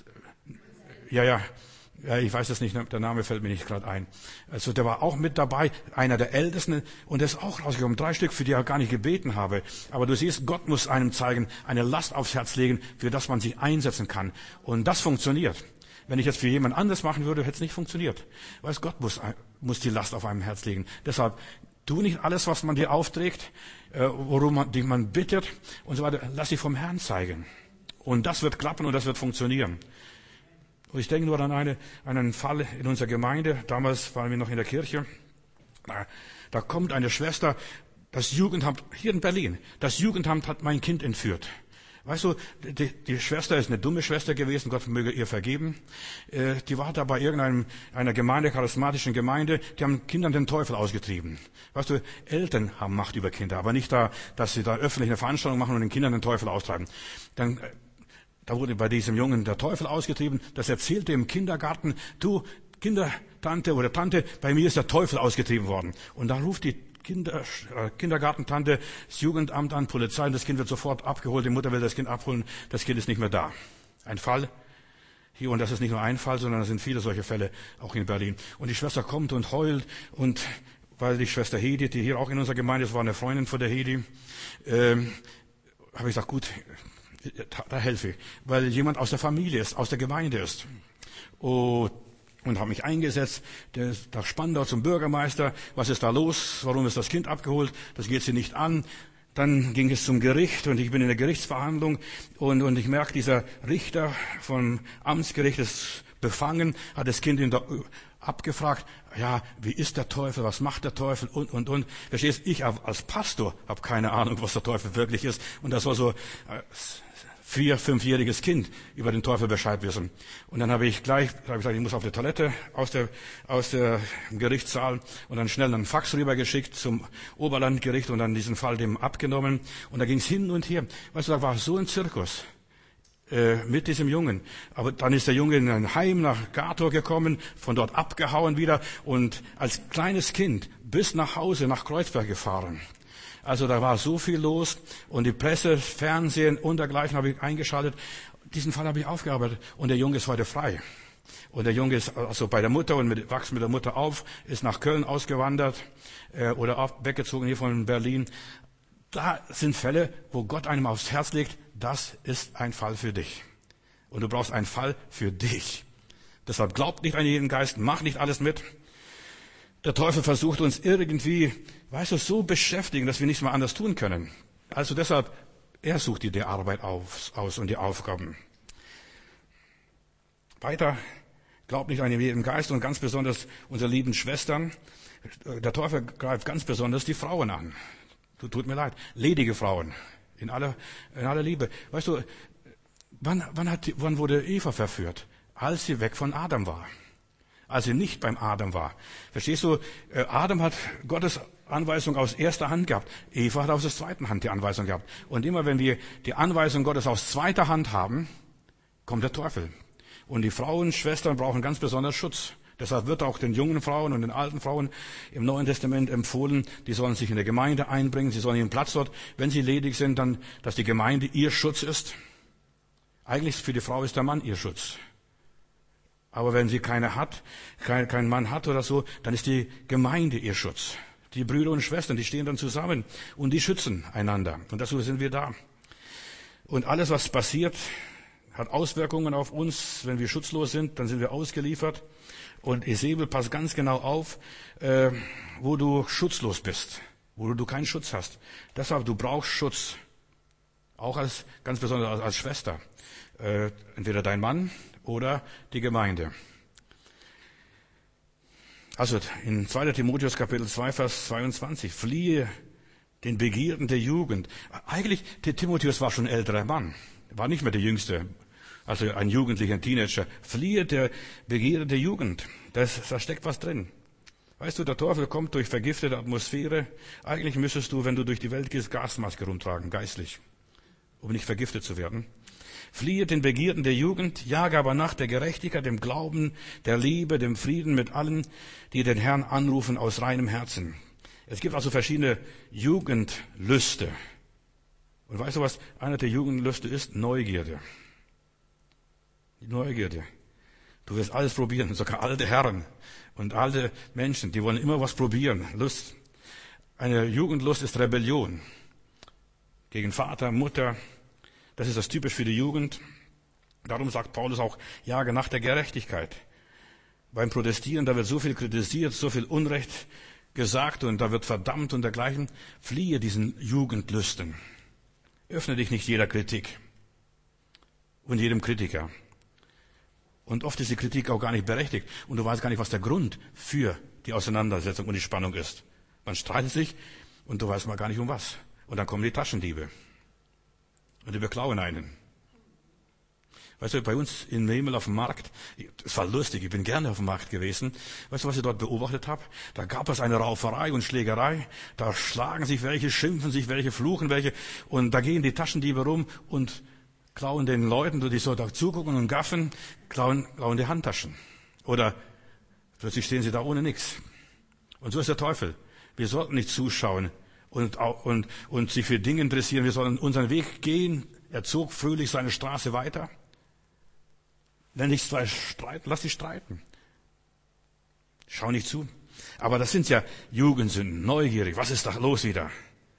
ja, ja, Ja, ich weiß es nicht, der Name fällt mir nicht gerade ein. Also der war auch mit dabei, einer der Ältesten, und der ist auch rausgekommen. Drei Stück, für die ich gar nicht gebeten habe. Aber du siehst, Gott muss einem zeigen, eine Last aufs Herz legen, für das man sich einsetzen kann. Und das funktioniert. Wenn ich jetzt für jemand anderes machen würde, hätte es nicht funktioniert. Weißt, Gott muss, muss die Last auf einem Herz legen. Deshalb, tu nicht alles, was man dir aufträgt, worum man, die man bittet und so weiter. Lass dich vom Herrn zeigen. Und das wird klappen und das wird funktionieren. Und ich denke nur an eine, einen Fall in unserer Gemeinde. Damals waren wir noch in der Kirche. Da, da kommt eine Schwester, das Jugendamt, hier in Berlin, das Jugendamt hat mein Kind entführt. Weißt du, die, die Schwester ist eine dumme Schwester gewesen, Gott möge ihr vergeben. Äh, die war da bei irgendeiner einer Gemeinde, charismatischen Gemeinde, die haben Kindern den Teufel ausgetrieben. Weißt du, Eltern haben Macht über Kinder, aber nicht da, dass sie da öffentlich eine Veranstaltung machen und den Kindern den Teufel austreiben. Dann Da wurde bei diesem Jungen der Teufel ausgetrieben. Das erzählte im Kindergarten, du, Kindertante oder Tante, bei mir ist der Teufel ausgetrieben worden. Und da ruft die Kinder, äh, Kindergartentante das Jugendamt an, Polizei, und das Kind wird sofort abgeholt. Die Mutter will das Kind abholen, das Kind ist nicht mehr da. Ein Fall hier, und das ist nicht nur ein Fall, sondern es sind viele solche Fälle auch in Berlin. Und die Schwester kommt und heult, und weil die Schwester Hedi, die hier auch in unserer Gemeinde ist, war eine Freundin von der Hedi, ähm, habe ich gesagt, gut, da helfe ich, weil jemand aus der Familie ist, aus der Gemeinde ist. Und, und habe mich eingesetzt, der ist nach Spandau zum Bürgermeister. Was ist da los? Warum ist das Kind abgeholt? Das geht sie nicht an. Dann ging es zum Gericht und ich bin in der Gerichtsverhandlung und, und ich merke, dieser Richter vom Amtsgericht ist befangen, hat das Kind in der, abgefragt, ja, wie ist der Teufel, was macht der Teufel und, und, und. Verstehst, ich als Pastor habe keine Ahnung, was der Teufel wirklich ist. Und das war so äh, vier-, fünfjähriges Kind über den Teufel Bescheid wissen. Und dann habe ich gleich, habe ich gesagt, ich muss auf die Toilette aus der, aus der Gerichtssaal und dann schnell einen Fax rübergeschickt zum Oberlandgericht und dann diesen Fall dem abgenommen. Und da ging es hin und her. Weißt du, da war so ein Zirkus mit diesem Jungen. Aber dann ist der Junge in ein Heim nach Gator gekommen, von dort abgehauen wieder und als kleines Kind bis nach Hause, nach Kreuzberg gefahren. Also da war so viel los und die Presse, Fernsehen und dergleichen habe ich eingeschaltet. Diesen Fall habe ich aufgearbeitet und der Junge ist heute frei. Und der Junge ist also bei der Mutter und mit, wächst mit der Mutter auf, ist nach Köln ausgewandert äh, oder auf, weggezogen hier von Berlin. Da sind Fälle, wo Gott einem aufs Herz legt, das ist ein Fall für dich. Und du brauchst einen Fall für dich. Deshalb glaub nicht an jeden Geist, mach nicht alles mit. Der Teufel versucht uns irgendwie, weißt du, so beschäftigen, dass wir nichts mehr anders tun können. Also deshalb, er sucht dir die Arbeit aus, aus und die Aufgaben. Weiter, glaub nicht an jeden Geist und ganz besonders unsere lieben Schwestern. Der Teufel greift ganz besonders die Frauen an. Tut mir leid, ledige Frauen, in aller, in aller Liebe. Weißt du, wann, wann, hat, wann wurde Eva verführt? Als sie weg von Adam war. Als sie nicht beim Adam war. Verstehst du, Adam hat Gottes Anweisung aus erster Hand gehabt. Eva hat aus der zweiten Hand die Anweisung gehabt. Und immer wenn wir die Anweisung Gottes aus zweiter Hand haben, kommt der Teufel. Und die Frauen, Schwestern brauchen ganz besonders Schutz. Deshalb wird auch den jungen Frauen und den alten Frauen im Neuen Testament empfohlen, die sollen sich in der Gemeinde einbringen, sie sollen ihren Platz dort, wenn sie ledig sind, dann, dass die Gemeinde ihr Schutz ist. Eigentlich für die Frau ist der Mann ihr Schutz. Aber wenn sie keine hat, kein, kein Mann hat oder so, dann ist die Gemeinde ihr Schutz. Die Brüder und Schwestern, die stehen dann zusammen und die schützen einander. Und dazu sind wir da. Und alles, was passiert, hat Auswirkungen auf uns. Wenn wir schutzlos sind, dann sind wir ausgeliefert. Und Isabel, pass ganz genau auf, äh, wo du schutzlos bist, wo du keinen Schutz hast. Deshalb, du brauchst Schutz. Auch als, ganz besonders als, als Schwester. Äh, entweder dein Mann oder die Gemeinde. Also in zweiter Timotheus Kapitel zwei, Vers zweiundzwanzig, fliehe den Begierden der Jugend. Eigentlich, der Timotheus war schon ein älterer Mann, war nicht mehr der Jüngste, also ein jugendlicher Teenager. Fliehe der Begierde der Jugend. Das, da steckt was drin. Weißt du, der Teufel kommt durch vergiftete Atmosphäre. Eigentlich müsstest du, wenn du durch die Welt gehst, Gasmaske rumtragen, geistlich, um nicht vergiftet zu werden. Fliehe den Begierden der Jugend, jage aber nach der Gerechtigkeit, dem Glauben, der Liebe, dem Frieden mit allen, die den Herrn anrufen aus reinem Herzen. Es gibt also verschiedene Jugendlüste. Und weißt du was? Einer der Jugendlüste ist Neugierde. Die Neugierde. Du wirst alles probieren, sogar alte Herren und alte Menschen, die wollen immer was probieren. Lust. Eine Jugendlust ist Rebellion. Gegen Vater, Mutter. Das ist das typisch für die Jugend. Darum sagt Paulus auch, jage nach der Gerechtigkeit. Beim Protestieren, da wird so viel kritisiert, so viel Unrecht gesagt und da wird verdammt und dergleichen. Fliehe diesen Jugendlüsten. Öffne dich nicht jeder Kritik und jedem Kritiker. Und oft ist die Kritik auch gar nicht berechtigt und du weißt gar nicht, was der Grund für die Auseinandersetzung und die Spannung ist. Man streitet sich und du weißt mal gar nicht um was. Und dann kommen die Taschendiebe und die beklauen einen. Weißt du, bei uns in Memel auf dem Markt, es war lustig, ich bin gerne auf dem Markt gewesen. Weißt du, was ich dort beobachtet habe? Da gab es eine Rauferei und Schlägerei. Da schlagen sich welche, schimpfen sich welche, fluchen welche. Und da gehen die Taschendiebe rum und klauen den Leuten, die so da zugucken und gaffen, klauen, klauen die Handtaschen. Oder plötzlich stehen sie da ohne nichts. Und so ist der Teufel. Wir sollten nicht zuschauen und, und, und sich für Dinge interessieren. Wir sollen unseren Weg gehen. Er zog fröhlich seine Straße weiter. Wenn sich zwei streiten, lass sie streiten. Schau nicht zu. Aber das sind ja Jugendsünden, neugierig. Was ist da los wieder?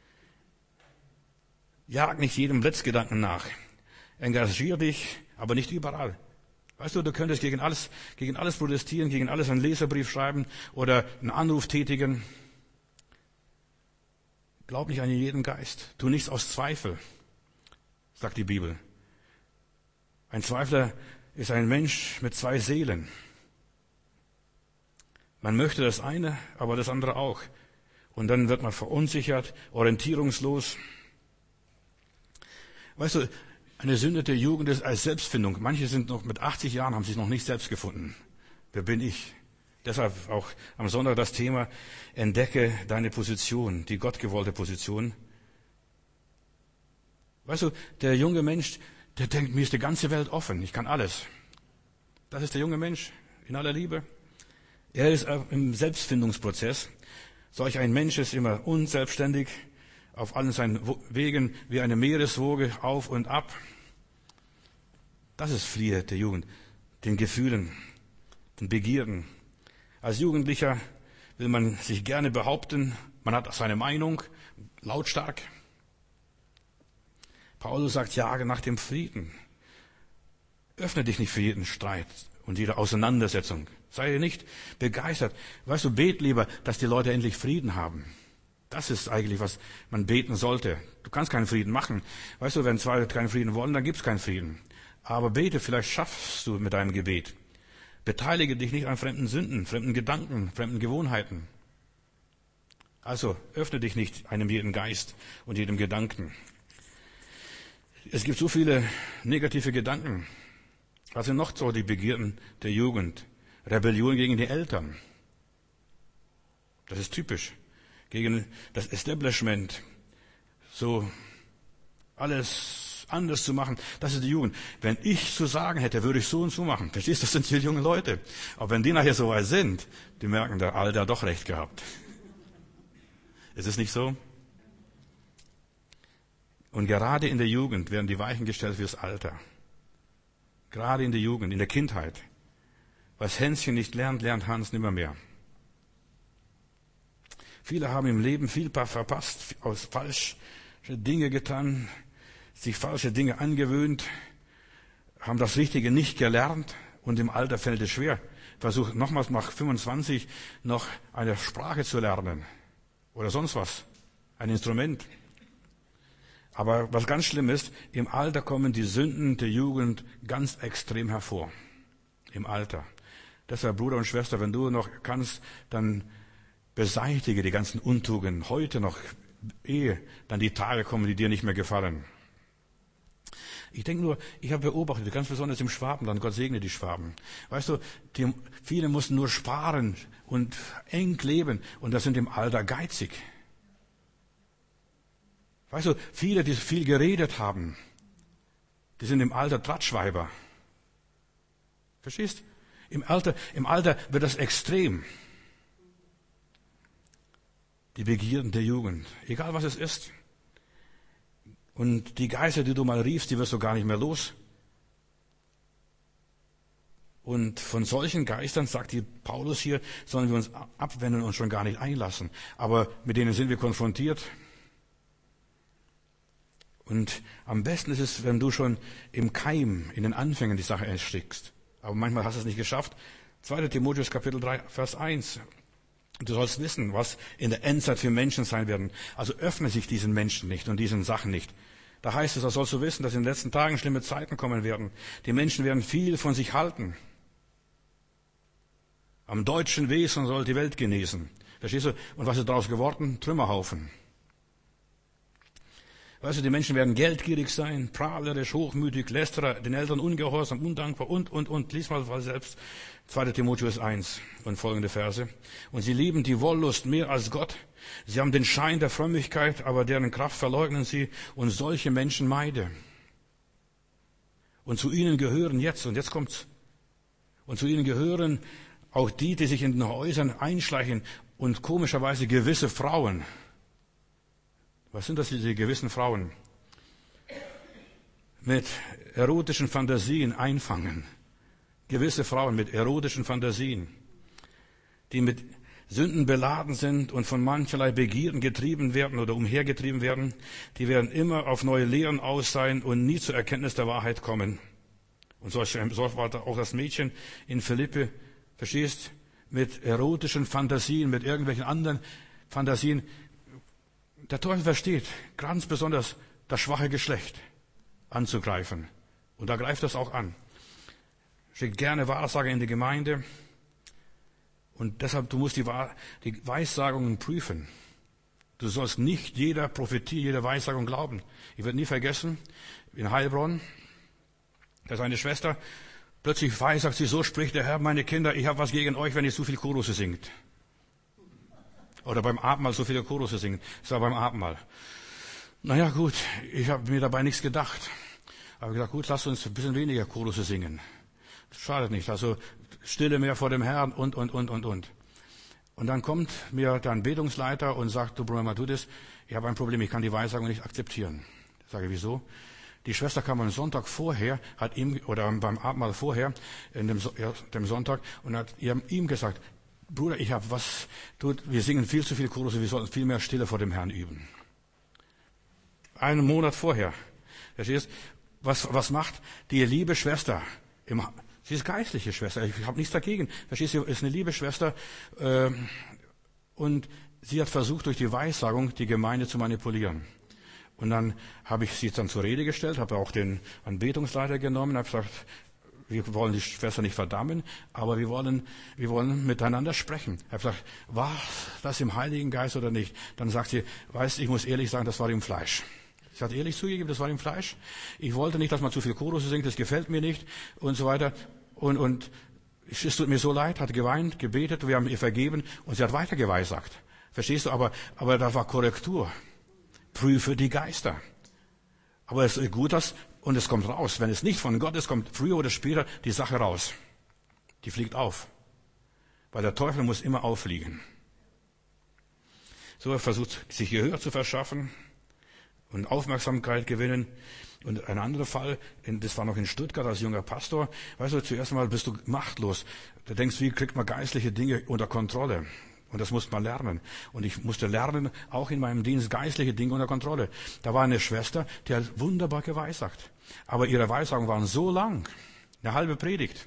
Jag nicht jedem Blitzgedanken nach. Engagier dich, aber nicht überall. Weißt du, du könntest gegen alles, gegen alles protestieren, gegen alles einen Leserbrief schreiben oder einen Anruf tätigen. Glaub nicht an jeden Geist. Tu nichts aus Zweifel, sagt die Bibel. Ein Zweifler ist ein Mensch mit zwei Seelen. Man möchte das eine, aber das andere auch. Und dann wird man verunsichert, orientierungslos. Weißt du, eine Sünde der Jugend ist als Selbstfindung. Manche sind noch mit achtzig Jahren, haben sich noch nicht selbst gefunden. Wer bin ich? Deshalb auch am Sonntag das Thema, entdecke deine Position, die gottgewollte Position. Weißt du, der junge Mensch, der denkt, mir ist die ganze Welt offen, ich kann alles. Das ist der junge Mensch in aller Liebe. Er ist im Selbstfindungsprozess. Solch ein Mensch ist immer unselbstständig, auf allen seinen Wegen wie eine Meereswoge auf und ab. Das ist Fliehe der Jugend, den Gefühlen, den Begierden. Als Jugendlicher will man sich gerne behaupten, man hat seine Meinung, lautstark. Paulus sagt, jage nach dem Frieden. Öffne dich nicht für jeden Streit und jede Auseinandersetzung. Sei nicht begeistert. Weißt du, bet lieber, dass die Leute endlich Frieden haben. Das ist eigentlich, was man beten sollte. Du kannst keinen Frieden machen. Weißt du, wenn zwei keinen Frieden wollen, dann gibt's keinen Frieden. Aber bete, vielleicht schaffst du mit deinem Gebet. Beteilige dich nicht an fremden Sünden, fremden Gedanken, fremden Gewohnheiten. Also öffne dich nicht einem jeden Geist und jedem Gedanken. Es gibt so viele negative Gedanken. Was sind noch so die Begierden der Jugend? Rebellion gegen die Eltern. Das ist typisch. Gegen das Establishment. So alles anders zu machen. Das ist die Jugend. Wenn ich zu sagen hätte, würde ich so und so machen. Verstehst du, das sind die jungen Leute. Aber wenn die nachher so weit sind, die merken, der Alter hat doch recht gehabt. Ist es nicht so? Und gerade in der Jugend werden die Weichen gestellt fürs Alter. Gerade in der Jugend, in der Kindheit. Was Hänschen nicht lernt, lernt Hans nimmer mehr. Viele haben im Leben viel verpasst, aus falsche Dinge getan, sich falsche Dinge angewöhnt, haben das Richtige nicht gelernt und im Alter fällt es schwer. Versuch nochmals nach fünfundzwanzig noch eine Sprache zu lernen oder sonst was, ein Instrument. Aber was ganz schlimm ist, im Alter kommen die Sünden der Jugend ganz extrem hervor. Im Alter. Deshalb, Bruder und Schwester, wenn du noch kannst, dann beseitige die ganzen Untugenden heute noch, ehe dann die Tage kommen, die dir nicht mehr gefallen. Ich denke nur, ich habe beobachtet, ganz besonders im Schwabenland, Gott segne die Schwaben. Weißt du, die, viele mussten nur sparen und eng leben und das sind im Alter geizig. Weißt du, viele, die viel geredet haben, die sind im Alter Tratschweiber. Verstehst? Im Alter, im Alter wird das extrem. Die Begierden der Jugend, egal was es ist. Und die Geister, die du mal riefst, die wirst du gar nicht mehr los. Und von solchen Geistern, sagt die Paulus hier, sollen wir uns abwenden und schon gar nicht einlassen. Aber mit denen sind wir konfrontiert. Und am besten ist es, wenn du schon im Keim, in den Anfängen die Sache erstickst. Aber manchmal hast du es nicht geschafft. zweiter Timotheus Kapitel drei, Vers eins. Du sollst wissen, was in der Endzeit für Menschen sein werden. Also öffne sich diesen Menschen nicht und diesen Sachen nicht. Da heißt es, da sollst du wissen, dass in den letzten Tagen schlimme Zeiten kommen werden. Die Menschen werden viel von sich halten. Am deutschen Wesen soll die Welt genesen. Verstehst du? Und was ist daraus geworden? Trümmerhaufen. Weißt du, die Menschen werden geldgierig sein, prahlerisch, hochmütig, lästerer, den Eltern ungehorsam, undankbar und, und, und. Lies mal selbst zweiter Timotheus eins und folgende Verse. Und sie lieben die Wollust mehr als Gott. Sie haben den Schein der Frömmigkeit, aber deren Kraft verleugnen sie und solche Menschen meide. Und zu ihnen gehören jetzt, und jetzt kommt's, und zu ihnen gehören auch die, die sich in den Häusern einschleichen und komischerweise gewisse Frauen. Was sind das, diese gewissen Frauen? Mit erotischen Fantasien einfangen. Gewisse Frauen mit erotischen Fantasien, die mit Sünden beladen sind und von mancherlei Begierden getrieben werden oder umhergetrieben werden, die werden immer auf neue Lehren aus sein und nie zur Erkenntnis der Wahrheit kommen. Und so war auch das Mädchen in Philippi, verstehst, mit erotischen Fantasien, mit irgendwelchen anderen Fantasien. Der Teufel versteht ganz besonders das schwache Geschlecht anzugreifen. Und da greift das auch an. Schickt gerne Wahrsager in die Gemeinde. Und deshalb, du musst die, Wahr, die Weissagungen prüfen. Du sollst nicht jeder Prophetie, jeder Weissagung glauben. Ich werde nie vergessen, in Heilbronn, da ist eine Schwester, plötzlich weissagt sie, so spricht der Herr, meine Kinder, ich habe was gegen euch, wenn ihr so viel Chorusse singt. Oder beim Abendmahl so viele Chorusse singen. Das war beim Abendmahl. Naja, gut, ich habe mir dabei nichts gedacht. Aber gesagt, gut, lasst uns ein bisschen weniger Chorusse singen. Das schadet nicht. Also Stille mehr vor dem Herrn und, und, und, und, und. Und dann kommt mir der Betungsleiter und sagt, du Bruder Matthäus, ich habe ein Problem, ich kann die Weissagung nicht akzeptieren. Ich sage, wieso? Die Schwester kam am Sonntag vorher, hat ihm, oder beim Abendmahl vorher, in dem, ja, dem Sonntag, und hat ihm gesagt, Bruder, ich habe was, du, wir singen viel zu viel Chorusse, wir sollten viel mehr Stille vor dem Herrn üben. Einen Monat vorher. Verstehst? Was, was macht die liebe Schwester? Im, sie ist geistliche Schwester, ich habe nichts dagegen. Verstehst du, ist eine liebe Schwester, äh, und sie hat versucht, durch die Weissagung die Gemeinde zu manipulieren. Und dann habe ich sie dann zur Rede gestellt, habe auch den Anbetungsleiter genommen, habe gesagt, wir wollen die Schwester nicht verdammen, aber wir wollen, wir wollen miteinander sprechen. Ich habe gesagt, war das im Heiligen Geist oder nicht? Dann sagt sie, weißt, ich muss ehrlich sagen, das war im Fleisch. Ich habe ehrlich zugegeben, das war im Fleisch. Ich wollte nicht, dass man zu viel Chorusse singt, das gefällt mir nicht und so weiter. Und, und es tut mir so leid, hat geweint, gebetet, wir haben ihr vergeben und sie hat weiter geweissagt. Verstehst du? Aber, aber da war Korrektur. Prüfe die Geister. Aber es ist gut, dass und es kommt raus. Wenn es nicht von Gott ist, kommt früher oder später die Sache raus. Die fliegt auf. Weil der Teufel muss immer auffliegen. So er versucht, sich Gehör zu verschaffen und Aufmerksamkeit gewinnen. Und ein anderer Fall, das war noch in Stuttgart als junger Pastor. Weißt du, zuerst einmal bist du machtlos. Du denkst, wie kriegt man geistliche Dinge unter Kontrolle? Und das musste man lernen. Und ich musste lernen, auch in meinem Dienst, geistliche Dinge unter Kontrolle. Da war eine Schwester, die hat wunderbar geweissagt. Aber ihre Weissagungen waren so lang, eine halbe Predigt.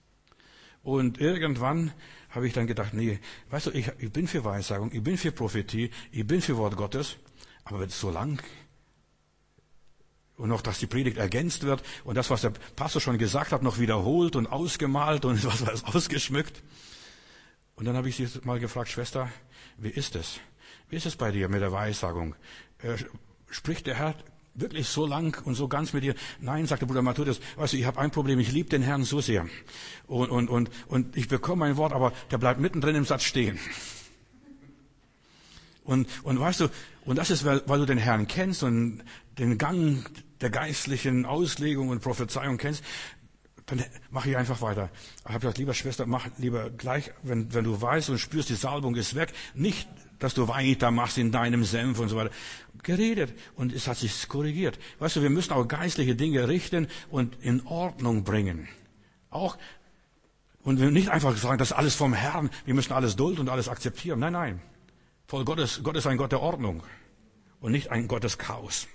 Und irgendwann habe ich dann gedacht, nee, weißt du, ich, ich bin für Weissagung, ich bin für Prophetie, ich bin für Wort Gottes. Aber wenn es so lang Und noch, dass die Predigt ergänzt wird und das, was der Pastor schon gesagt hat, noch wiederholt und ausgemalt und was weiß ausgeschmückt. Und dann habe ich sie mal gefragt, Schwester, wie ist es? Wie ist es bei dir mit der Weissagung? Äh, spricht der Herr wirklich so lang und so ganz mit dir? Nein, sagte Bruder Matthäus, weißt du, ich habe ein Problem, ich liebe den Herrn so sehr. Und, und, und, und ich bekomme ein Wort, aber der bleibt mittendrin im Satz stehen. Und, und weißt du, und das ist, weil, weil du den Herrn kennst und den Gang der geistlichen Auslegung und Prophezeiung kennst, dann mache ich einfach weiter. Ich habe gesagt, lieber Schwester, mach lieber gleich, wenn, wenn du weißt und spürst, die Salbung ist weg, nicht, dass du weitermachst in deinem Senf und so weiter. Geredet und es hat sich korrigiert. Weißt du, wir müssen auch geistliche Dinge richten und in Ordnung bringen. Auch, und wir nicht einfach sagen, das ist alles vom Herrn, wir müssen alles dulden und alles akzeptieren. Nein, nein. Voll Gottes, Gott ist ein Gott der Ordnung und nicht ein Gott des Chaos.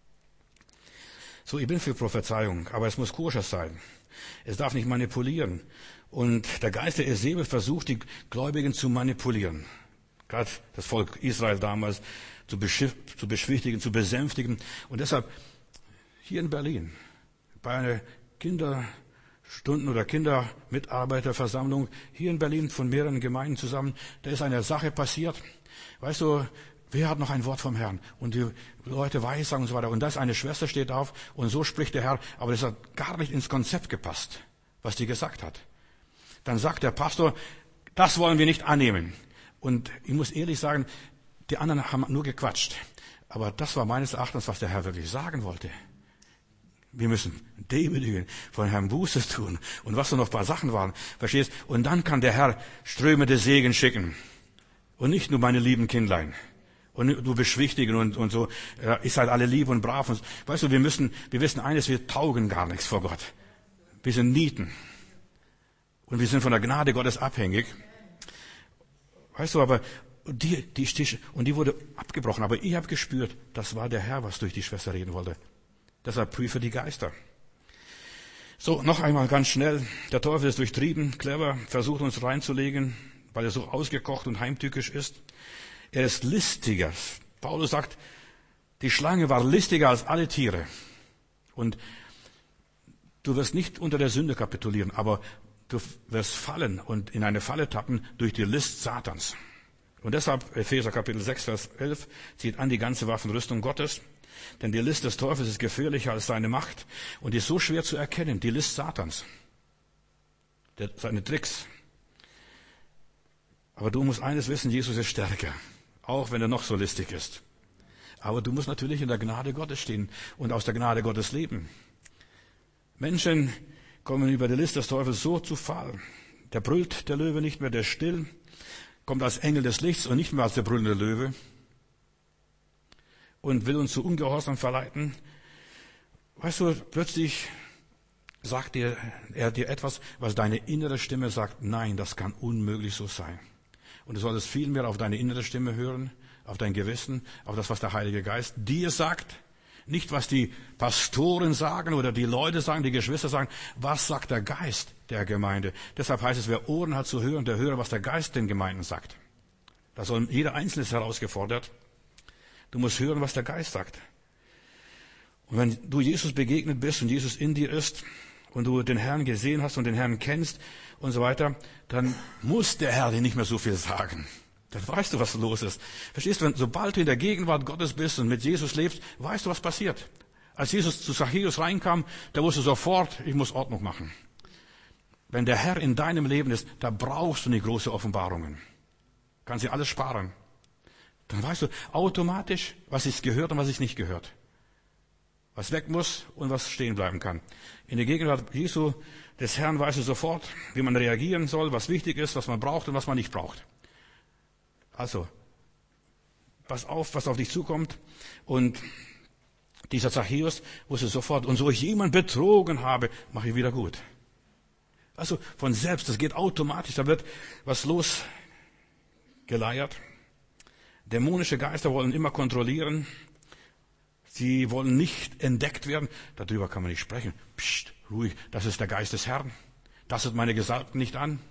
So, ich bin für Prophezeiung, aber es muss koscher sein. Es darf nicht manipulieren. Und der Geist der Jezebel versucht, die Gläubigen zu manipulieren. Gerade das Volk Israel damals zu, zu beschwichtigen, zu besänftigen. Und deshalb hier in Berlin, bei einer Kinderstunden- oder Kindermitarbeiterversammlung, hier in Berlin von mehreren Gemeinden zusammen, da ist eine Sache passiert. Weißt du, wer hat noch ein Wort vom Herrn? Und die Leute weissagen und so weiter. Und das eine Schwester steht auf und so spricht der Herr. Aber das hat gar nicht ins Konzept gepasst, was die gesagt hat. Dann sagt der Pastor, das wollen wir nicht annehmen. Und ich muss ehrlich sagen, die anderen haben nur gequatscht. Aber das war meines Erachtens, was der Herr wirklich sagen wollte. Wir müssen demütigen, von Herrn Buße tun. Und was so noch ein paar Sachen waren. Verstehst? Und dann kann der Herr strömende Segen schicken. Und nicht nur meine lieben Kindlein. Und du beschwichtigen und, und so. Ja, ihr seid alle lieb und brav. Und, weißt du, wir müssen, wir wissen eines, wir taugen gar nichts vor Gott. Wir sind Nieten. Und wir sind von der Gnade Gottes abhängig. Weißt du, aber die, die Stiche, und die wurde abgebrochen. Aber ich habe gespürt, das war der Herr, was durch die Schwester reden wollte. Deshalb prüfe die Geister. So, noch einmal ganz schnell. Der Teufel ist durchtrieben, clever, versucht uns reinzulegen, weil er so ausgekocht und heimtückisch ist. Er ist listiger. Paulus sagt, die Schlange war listiger als alle Tiere. Und du wirst nicht unter der Sünde kapitulieren, aber du wirst fallen und in eine Falle tappen durch die List Satans. Und deshalb, Epheser Kapitel sechs, Vers elf, zieht an die ganze Waffenrüstung Gottes. Denn die List des Teufels ist gefährlicher als seine Macht und ist so schwer zu erkennen. Die List Satans. Der, seine Tricks. Aber du musst eines wissen, Jesus ist stärker. Auch wenn er noch so listig ist. Aber du musst natürlich in der Gnade Gottes stehen und aus der Gnade Gottes leben. Menschen kommen über die List des Teufels so zu Fall. Der brüllt, der Löwe, nicht mehr, der still, kommt als Engel des Lichts und nicht mehr als der brüllende Löwe und will uns zu Ungehorsam verleiten. Weißt du, plötzlich sagt dir, er dir etwas, was deine innere Stimme sagt, nein, das kann unmöglich so sein. Und du solltest viel mehr auf deine innere Stimme hören, auf dein Gewissen, auf das, was der Heilige Geist dir sagt. Nicht, was die Pastoren sagen oder die Leute sagen, die Geschwister sagen. Was sagt der Geist der Gemeinde? Deshalb heißt es, wer Ohren hat zu hören, der höre, was der Geist den Gemeinden sagt. Da soll jeder Einzelne ist herausgefordert. Du musst hören, was der Geist sagt. Und wenn du Jesus begegnet bist und Jesus in dir ist und du den Herrn gesehen hast und den Herrn kennst und so weiter, dann muss der Herr dir nicht mehr so viel sagen. Dann weißt du, was los ist. Verstehst du, wenn, sobald du in der Gegenwart Gottes bist und mit Jesus lebst, weißt du, was passiert. Als Jesus zu Zachäus reinkam, da wusste sofort, ich muss Ordnung machen. Wenn der Herr in deinem Leben ist, da brauchst du nicht große Offenbarungen. Kannst dir alles sparen. Dann weißt du automatisch, was ist gehört und was ist nicht gehört. Was weg muss und was stehen bleiben kann. In der Gegenwart Jesu, des Herrn, weißt du sofort, wie man reagieren soll, was wichtig ist, was man braucht und was man nicht braucht. Also, pass auf, was auf dich zukommt. Und dieser Zachäus wusste sofort, und so ich jemand betrogen habe, mache ich wieder gut. Also von selbst, das geht automatisch, da wird was losgeleiert. Dämonische Geister wollen immer kontrollieren. Sie wollen nicht entdeckt werden. Darüber kann man nicht sprechen. Psst, ruhig, das ist der Geist des Herrn. Tastet meine Gesalbten nicht an.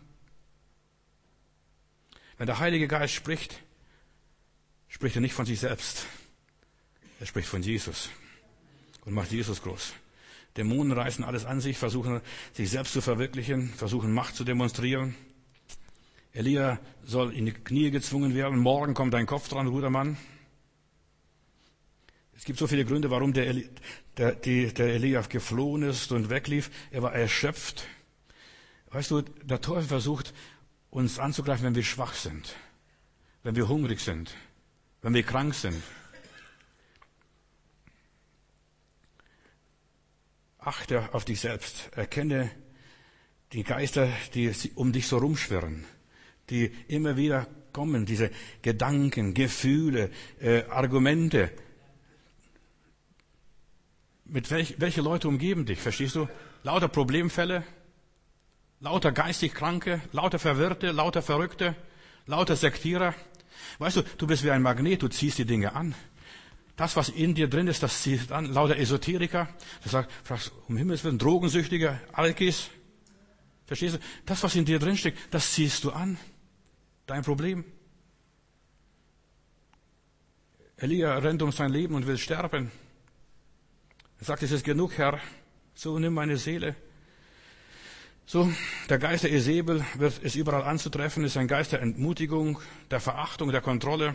Wenn der Heilige Geist spricht, spricht er nicht von sich selbst. Er spricht von Jesus. und macht Jesus groß. Dämonen reißen alles an sich, versuchen sich selbst zu verwirklichen, versuchen Macht zu demonstrieren. Elia soll in die Knie gezwungen werden. Morgen kommt dein Kopf dran, guter Mann. Es gibt so viele Gründe, warum der, Eli, der, die, der Elia geflohen ist und weglief. Er war erschöpft. Weißt du, der Teufel versucht, uns anzugreifen, wenn wir schwach sind, wenn wir hungrig sind, wenn wir krank sind. Achte auf dich selbst. Erkenne die Geister, die um dich so rumschwirren, die immer wieder kommen, diese Gedanken, Gefühle, äh, Argumente. Mit welch, welche Leute umgeben dich, verstehst du? Lauter Problemfälle, lauter geistig Kranke, lauter Verwirrte, lauter Verrückte, lauter Sektierer. Weißt du, du bist wie ein Magnet, du ziehst die Dinge an. Das, was in dir drin ist, das zieht an. Lauter Esoteriker, das sagt, fragst, um Himmels Willen, Drogensüchtige, Alkis. Verstehst du? Das, was in dir drin steckt, das ziehst du an. Dein Problem. Elia rennt um sein Leben und will sterben. Er sagt, es ist genug, Herr, so nimm meine Seele. So, der Geist der Jezebel wird, ist überall anzutreffen, ist ein Geist der Entmutigung, der Verachtung, der Kontrolle.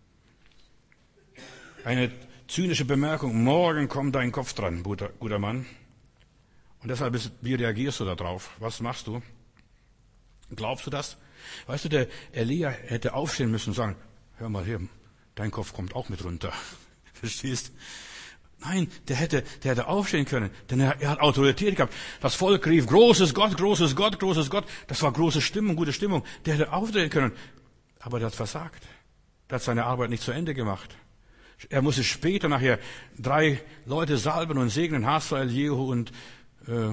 Eine zynische Bemerkung, morgen kommt dein Kopf dran, guter, guter Mann. Und deshalb, ist, wie reagierst du da drauf? Was machst du? Glaubst du das? Weißt du, der Elia hätte aufstehen müssen und sagen, hör mal hier, dein Kopf kommt auch mit runter. Verstehst? Nein, der hätte, der hätte aufstehen können, denn er, er hat Autorität gehabt. Das Volk rief, großes Gott, großes Gott, großes Gott. Das war große Stimmung, gute Stimmung. Der hätte aufstehen können. Aber der hat versagt. Der hat seine Arbeit nicht zu Ende gemacht. Er musste später nachher drei Leute salben und segnen, Hazael, Jehu und äh,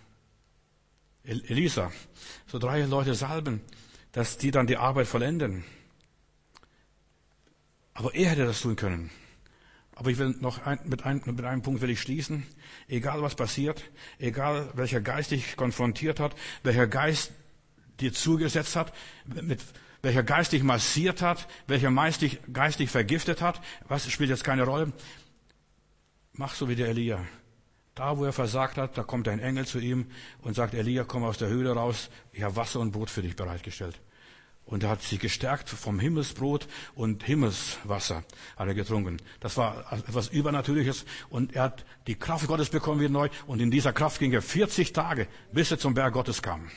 Elisa. So drei Leute salben, dass die dann die Arbeit vollenden. Aber er hätte das tun können. Aber ich will noch ein, mit, ein, mit einem Punkt will ich schließen. Egal was passiert, egal welcher Geist dich konfrontiert hat, welcher Geist dir zugesetzt hat, mit welcher Geist dich massiert hat, welcher Geist dich, Geist dich vergiftet hat, was spielt jetzt keine Rolle. Mach so wie der Elia. Da, wo er versagt hat, da kommt ein Engel zu ihm und sagt, Elia, komm aus der Höhle raus, ich habe Wasser und Brot für dich bereitgestellt. Und er hat sich gestärkt vom Himmelsbrot und Himmelswasser hat er getrunken. Das war etwas Übernatürliches und er hat die Kraft Gottes bekommen wieder neu und in dieser Kraft ging er vierzig Tage, bis er zum Berg Gottes kam.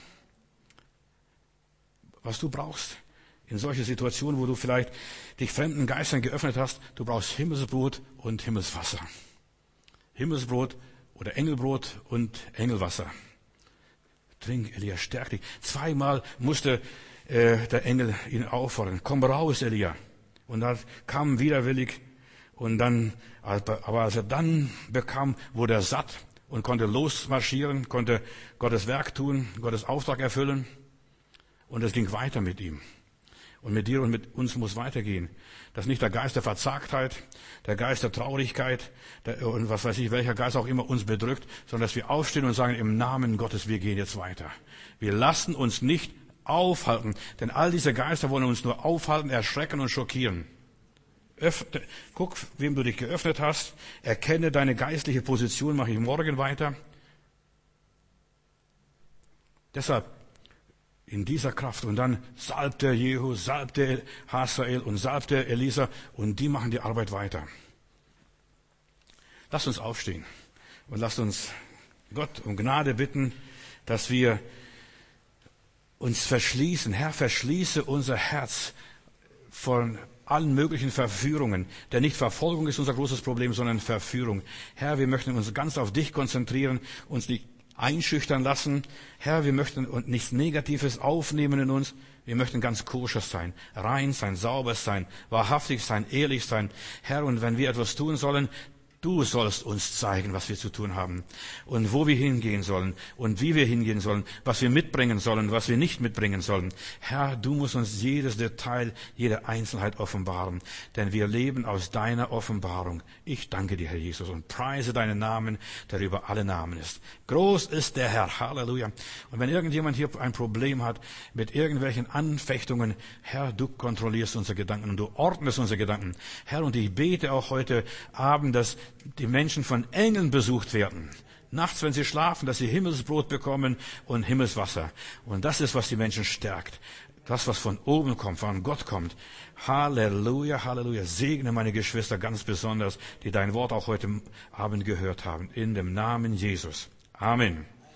Was du brauchst in solche Situationen, wo du vielleicht dich fremden Geistern geöffnet hast, du brauchst Himmelsbrot und Himmelswasser. Himmelsbrot oder Engelbrot und Engelwasser. Trink, Elia, stärk dich. Zweimal musste der Engel ihn auffordern, komm raus, Elia. Und er kam widerwillig. Und dann, aber als er dann bekam, wurde er satt und konnte losmarschieren, konnte Gottes Werk tun, Gottes Auftrag erfüllen. Und es ging weiter mit ihm. Und mit dir und mit uns muss weitergehen. Das ist nicht der Geist der Verzagtheit, der Geist der Traurigkeit, der, und was weiß ich, welcher Geist auch immer uns bedrückt, sondern dass wir aufstehen und sagen, im Namen Gottes, wir gehen jetzt weiter. Wir lassen uns nicht aufhalten, denn all diese Geister wollen uns nur aufhalten, erschrecken und schockieren. Öffne, guck, wem du dich geöffnet hast, erkenne deine geistliche Position, mache ich morgen weiter. Deshalb in dieser Kraft und dann salbte Jehu, salbte Hazael und salbte Elisa und die machen die Arbeit weiter. Lasst uns aufstehen und lasst uns Gott um Gnade bitten, dass wir uns verschließen. Herr, verschließe unser Herz von allen möglichen Verführungen. Denn nicht Verfolgung ist unser großes Problem, sondern Verführung. Herr, wir möchten uns ganz auf dich konzentrieren, uns nicht einschüchtern lassen. Herr, wir möchten nichts Negatives aufnehmen in uns. Wir möchten ganz koscher sein, rein sein, sauber sein, wahrhaftig sein, ehrlich sein. Herr, und wenn wir etwas tun sollen, du sollst uns zeigen, was wir zu tun haben und wo wir hingehen sollen und wie wir hingehen sollen, was wir mitbringen sollen, was wir nicht mitbringen sollen. Herr, du musst uns jedes Detail, jede Einzelheit offenbaren, denn wir leben aus deiner Offenbarung. Ich danke dir, Herr Jesus, und preise deinen Namen, der über alle Namen ist. Groß ist der Herr, Halleluja. Und wenn irgendjemand hier ein Problem hat mit irgendwelchen Anfechtungen, Herr, du kontrollierst unsere Gedanken und du ordnest unsere Gedanken. Herr, und ich bete auch heute Abend, dass die Menschen von Engeln besucht werden. Nachts, wenn sie schlafen, dass sie Himmelsbrot bekommen und Himmelswasser. Und das ist, was die Menschen stärkt. Das, was von oben kommt, von Gott kommt. Halleluja, Halleluja. Segne meine Geschwister ganz besonders, die dein Wort auch heute Abend gehört haben. In dem Namen Jesus. Amen.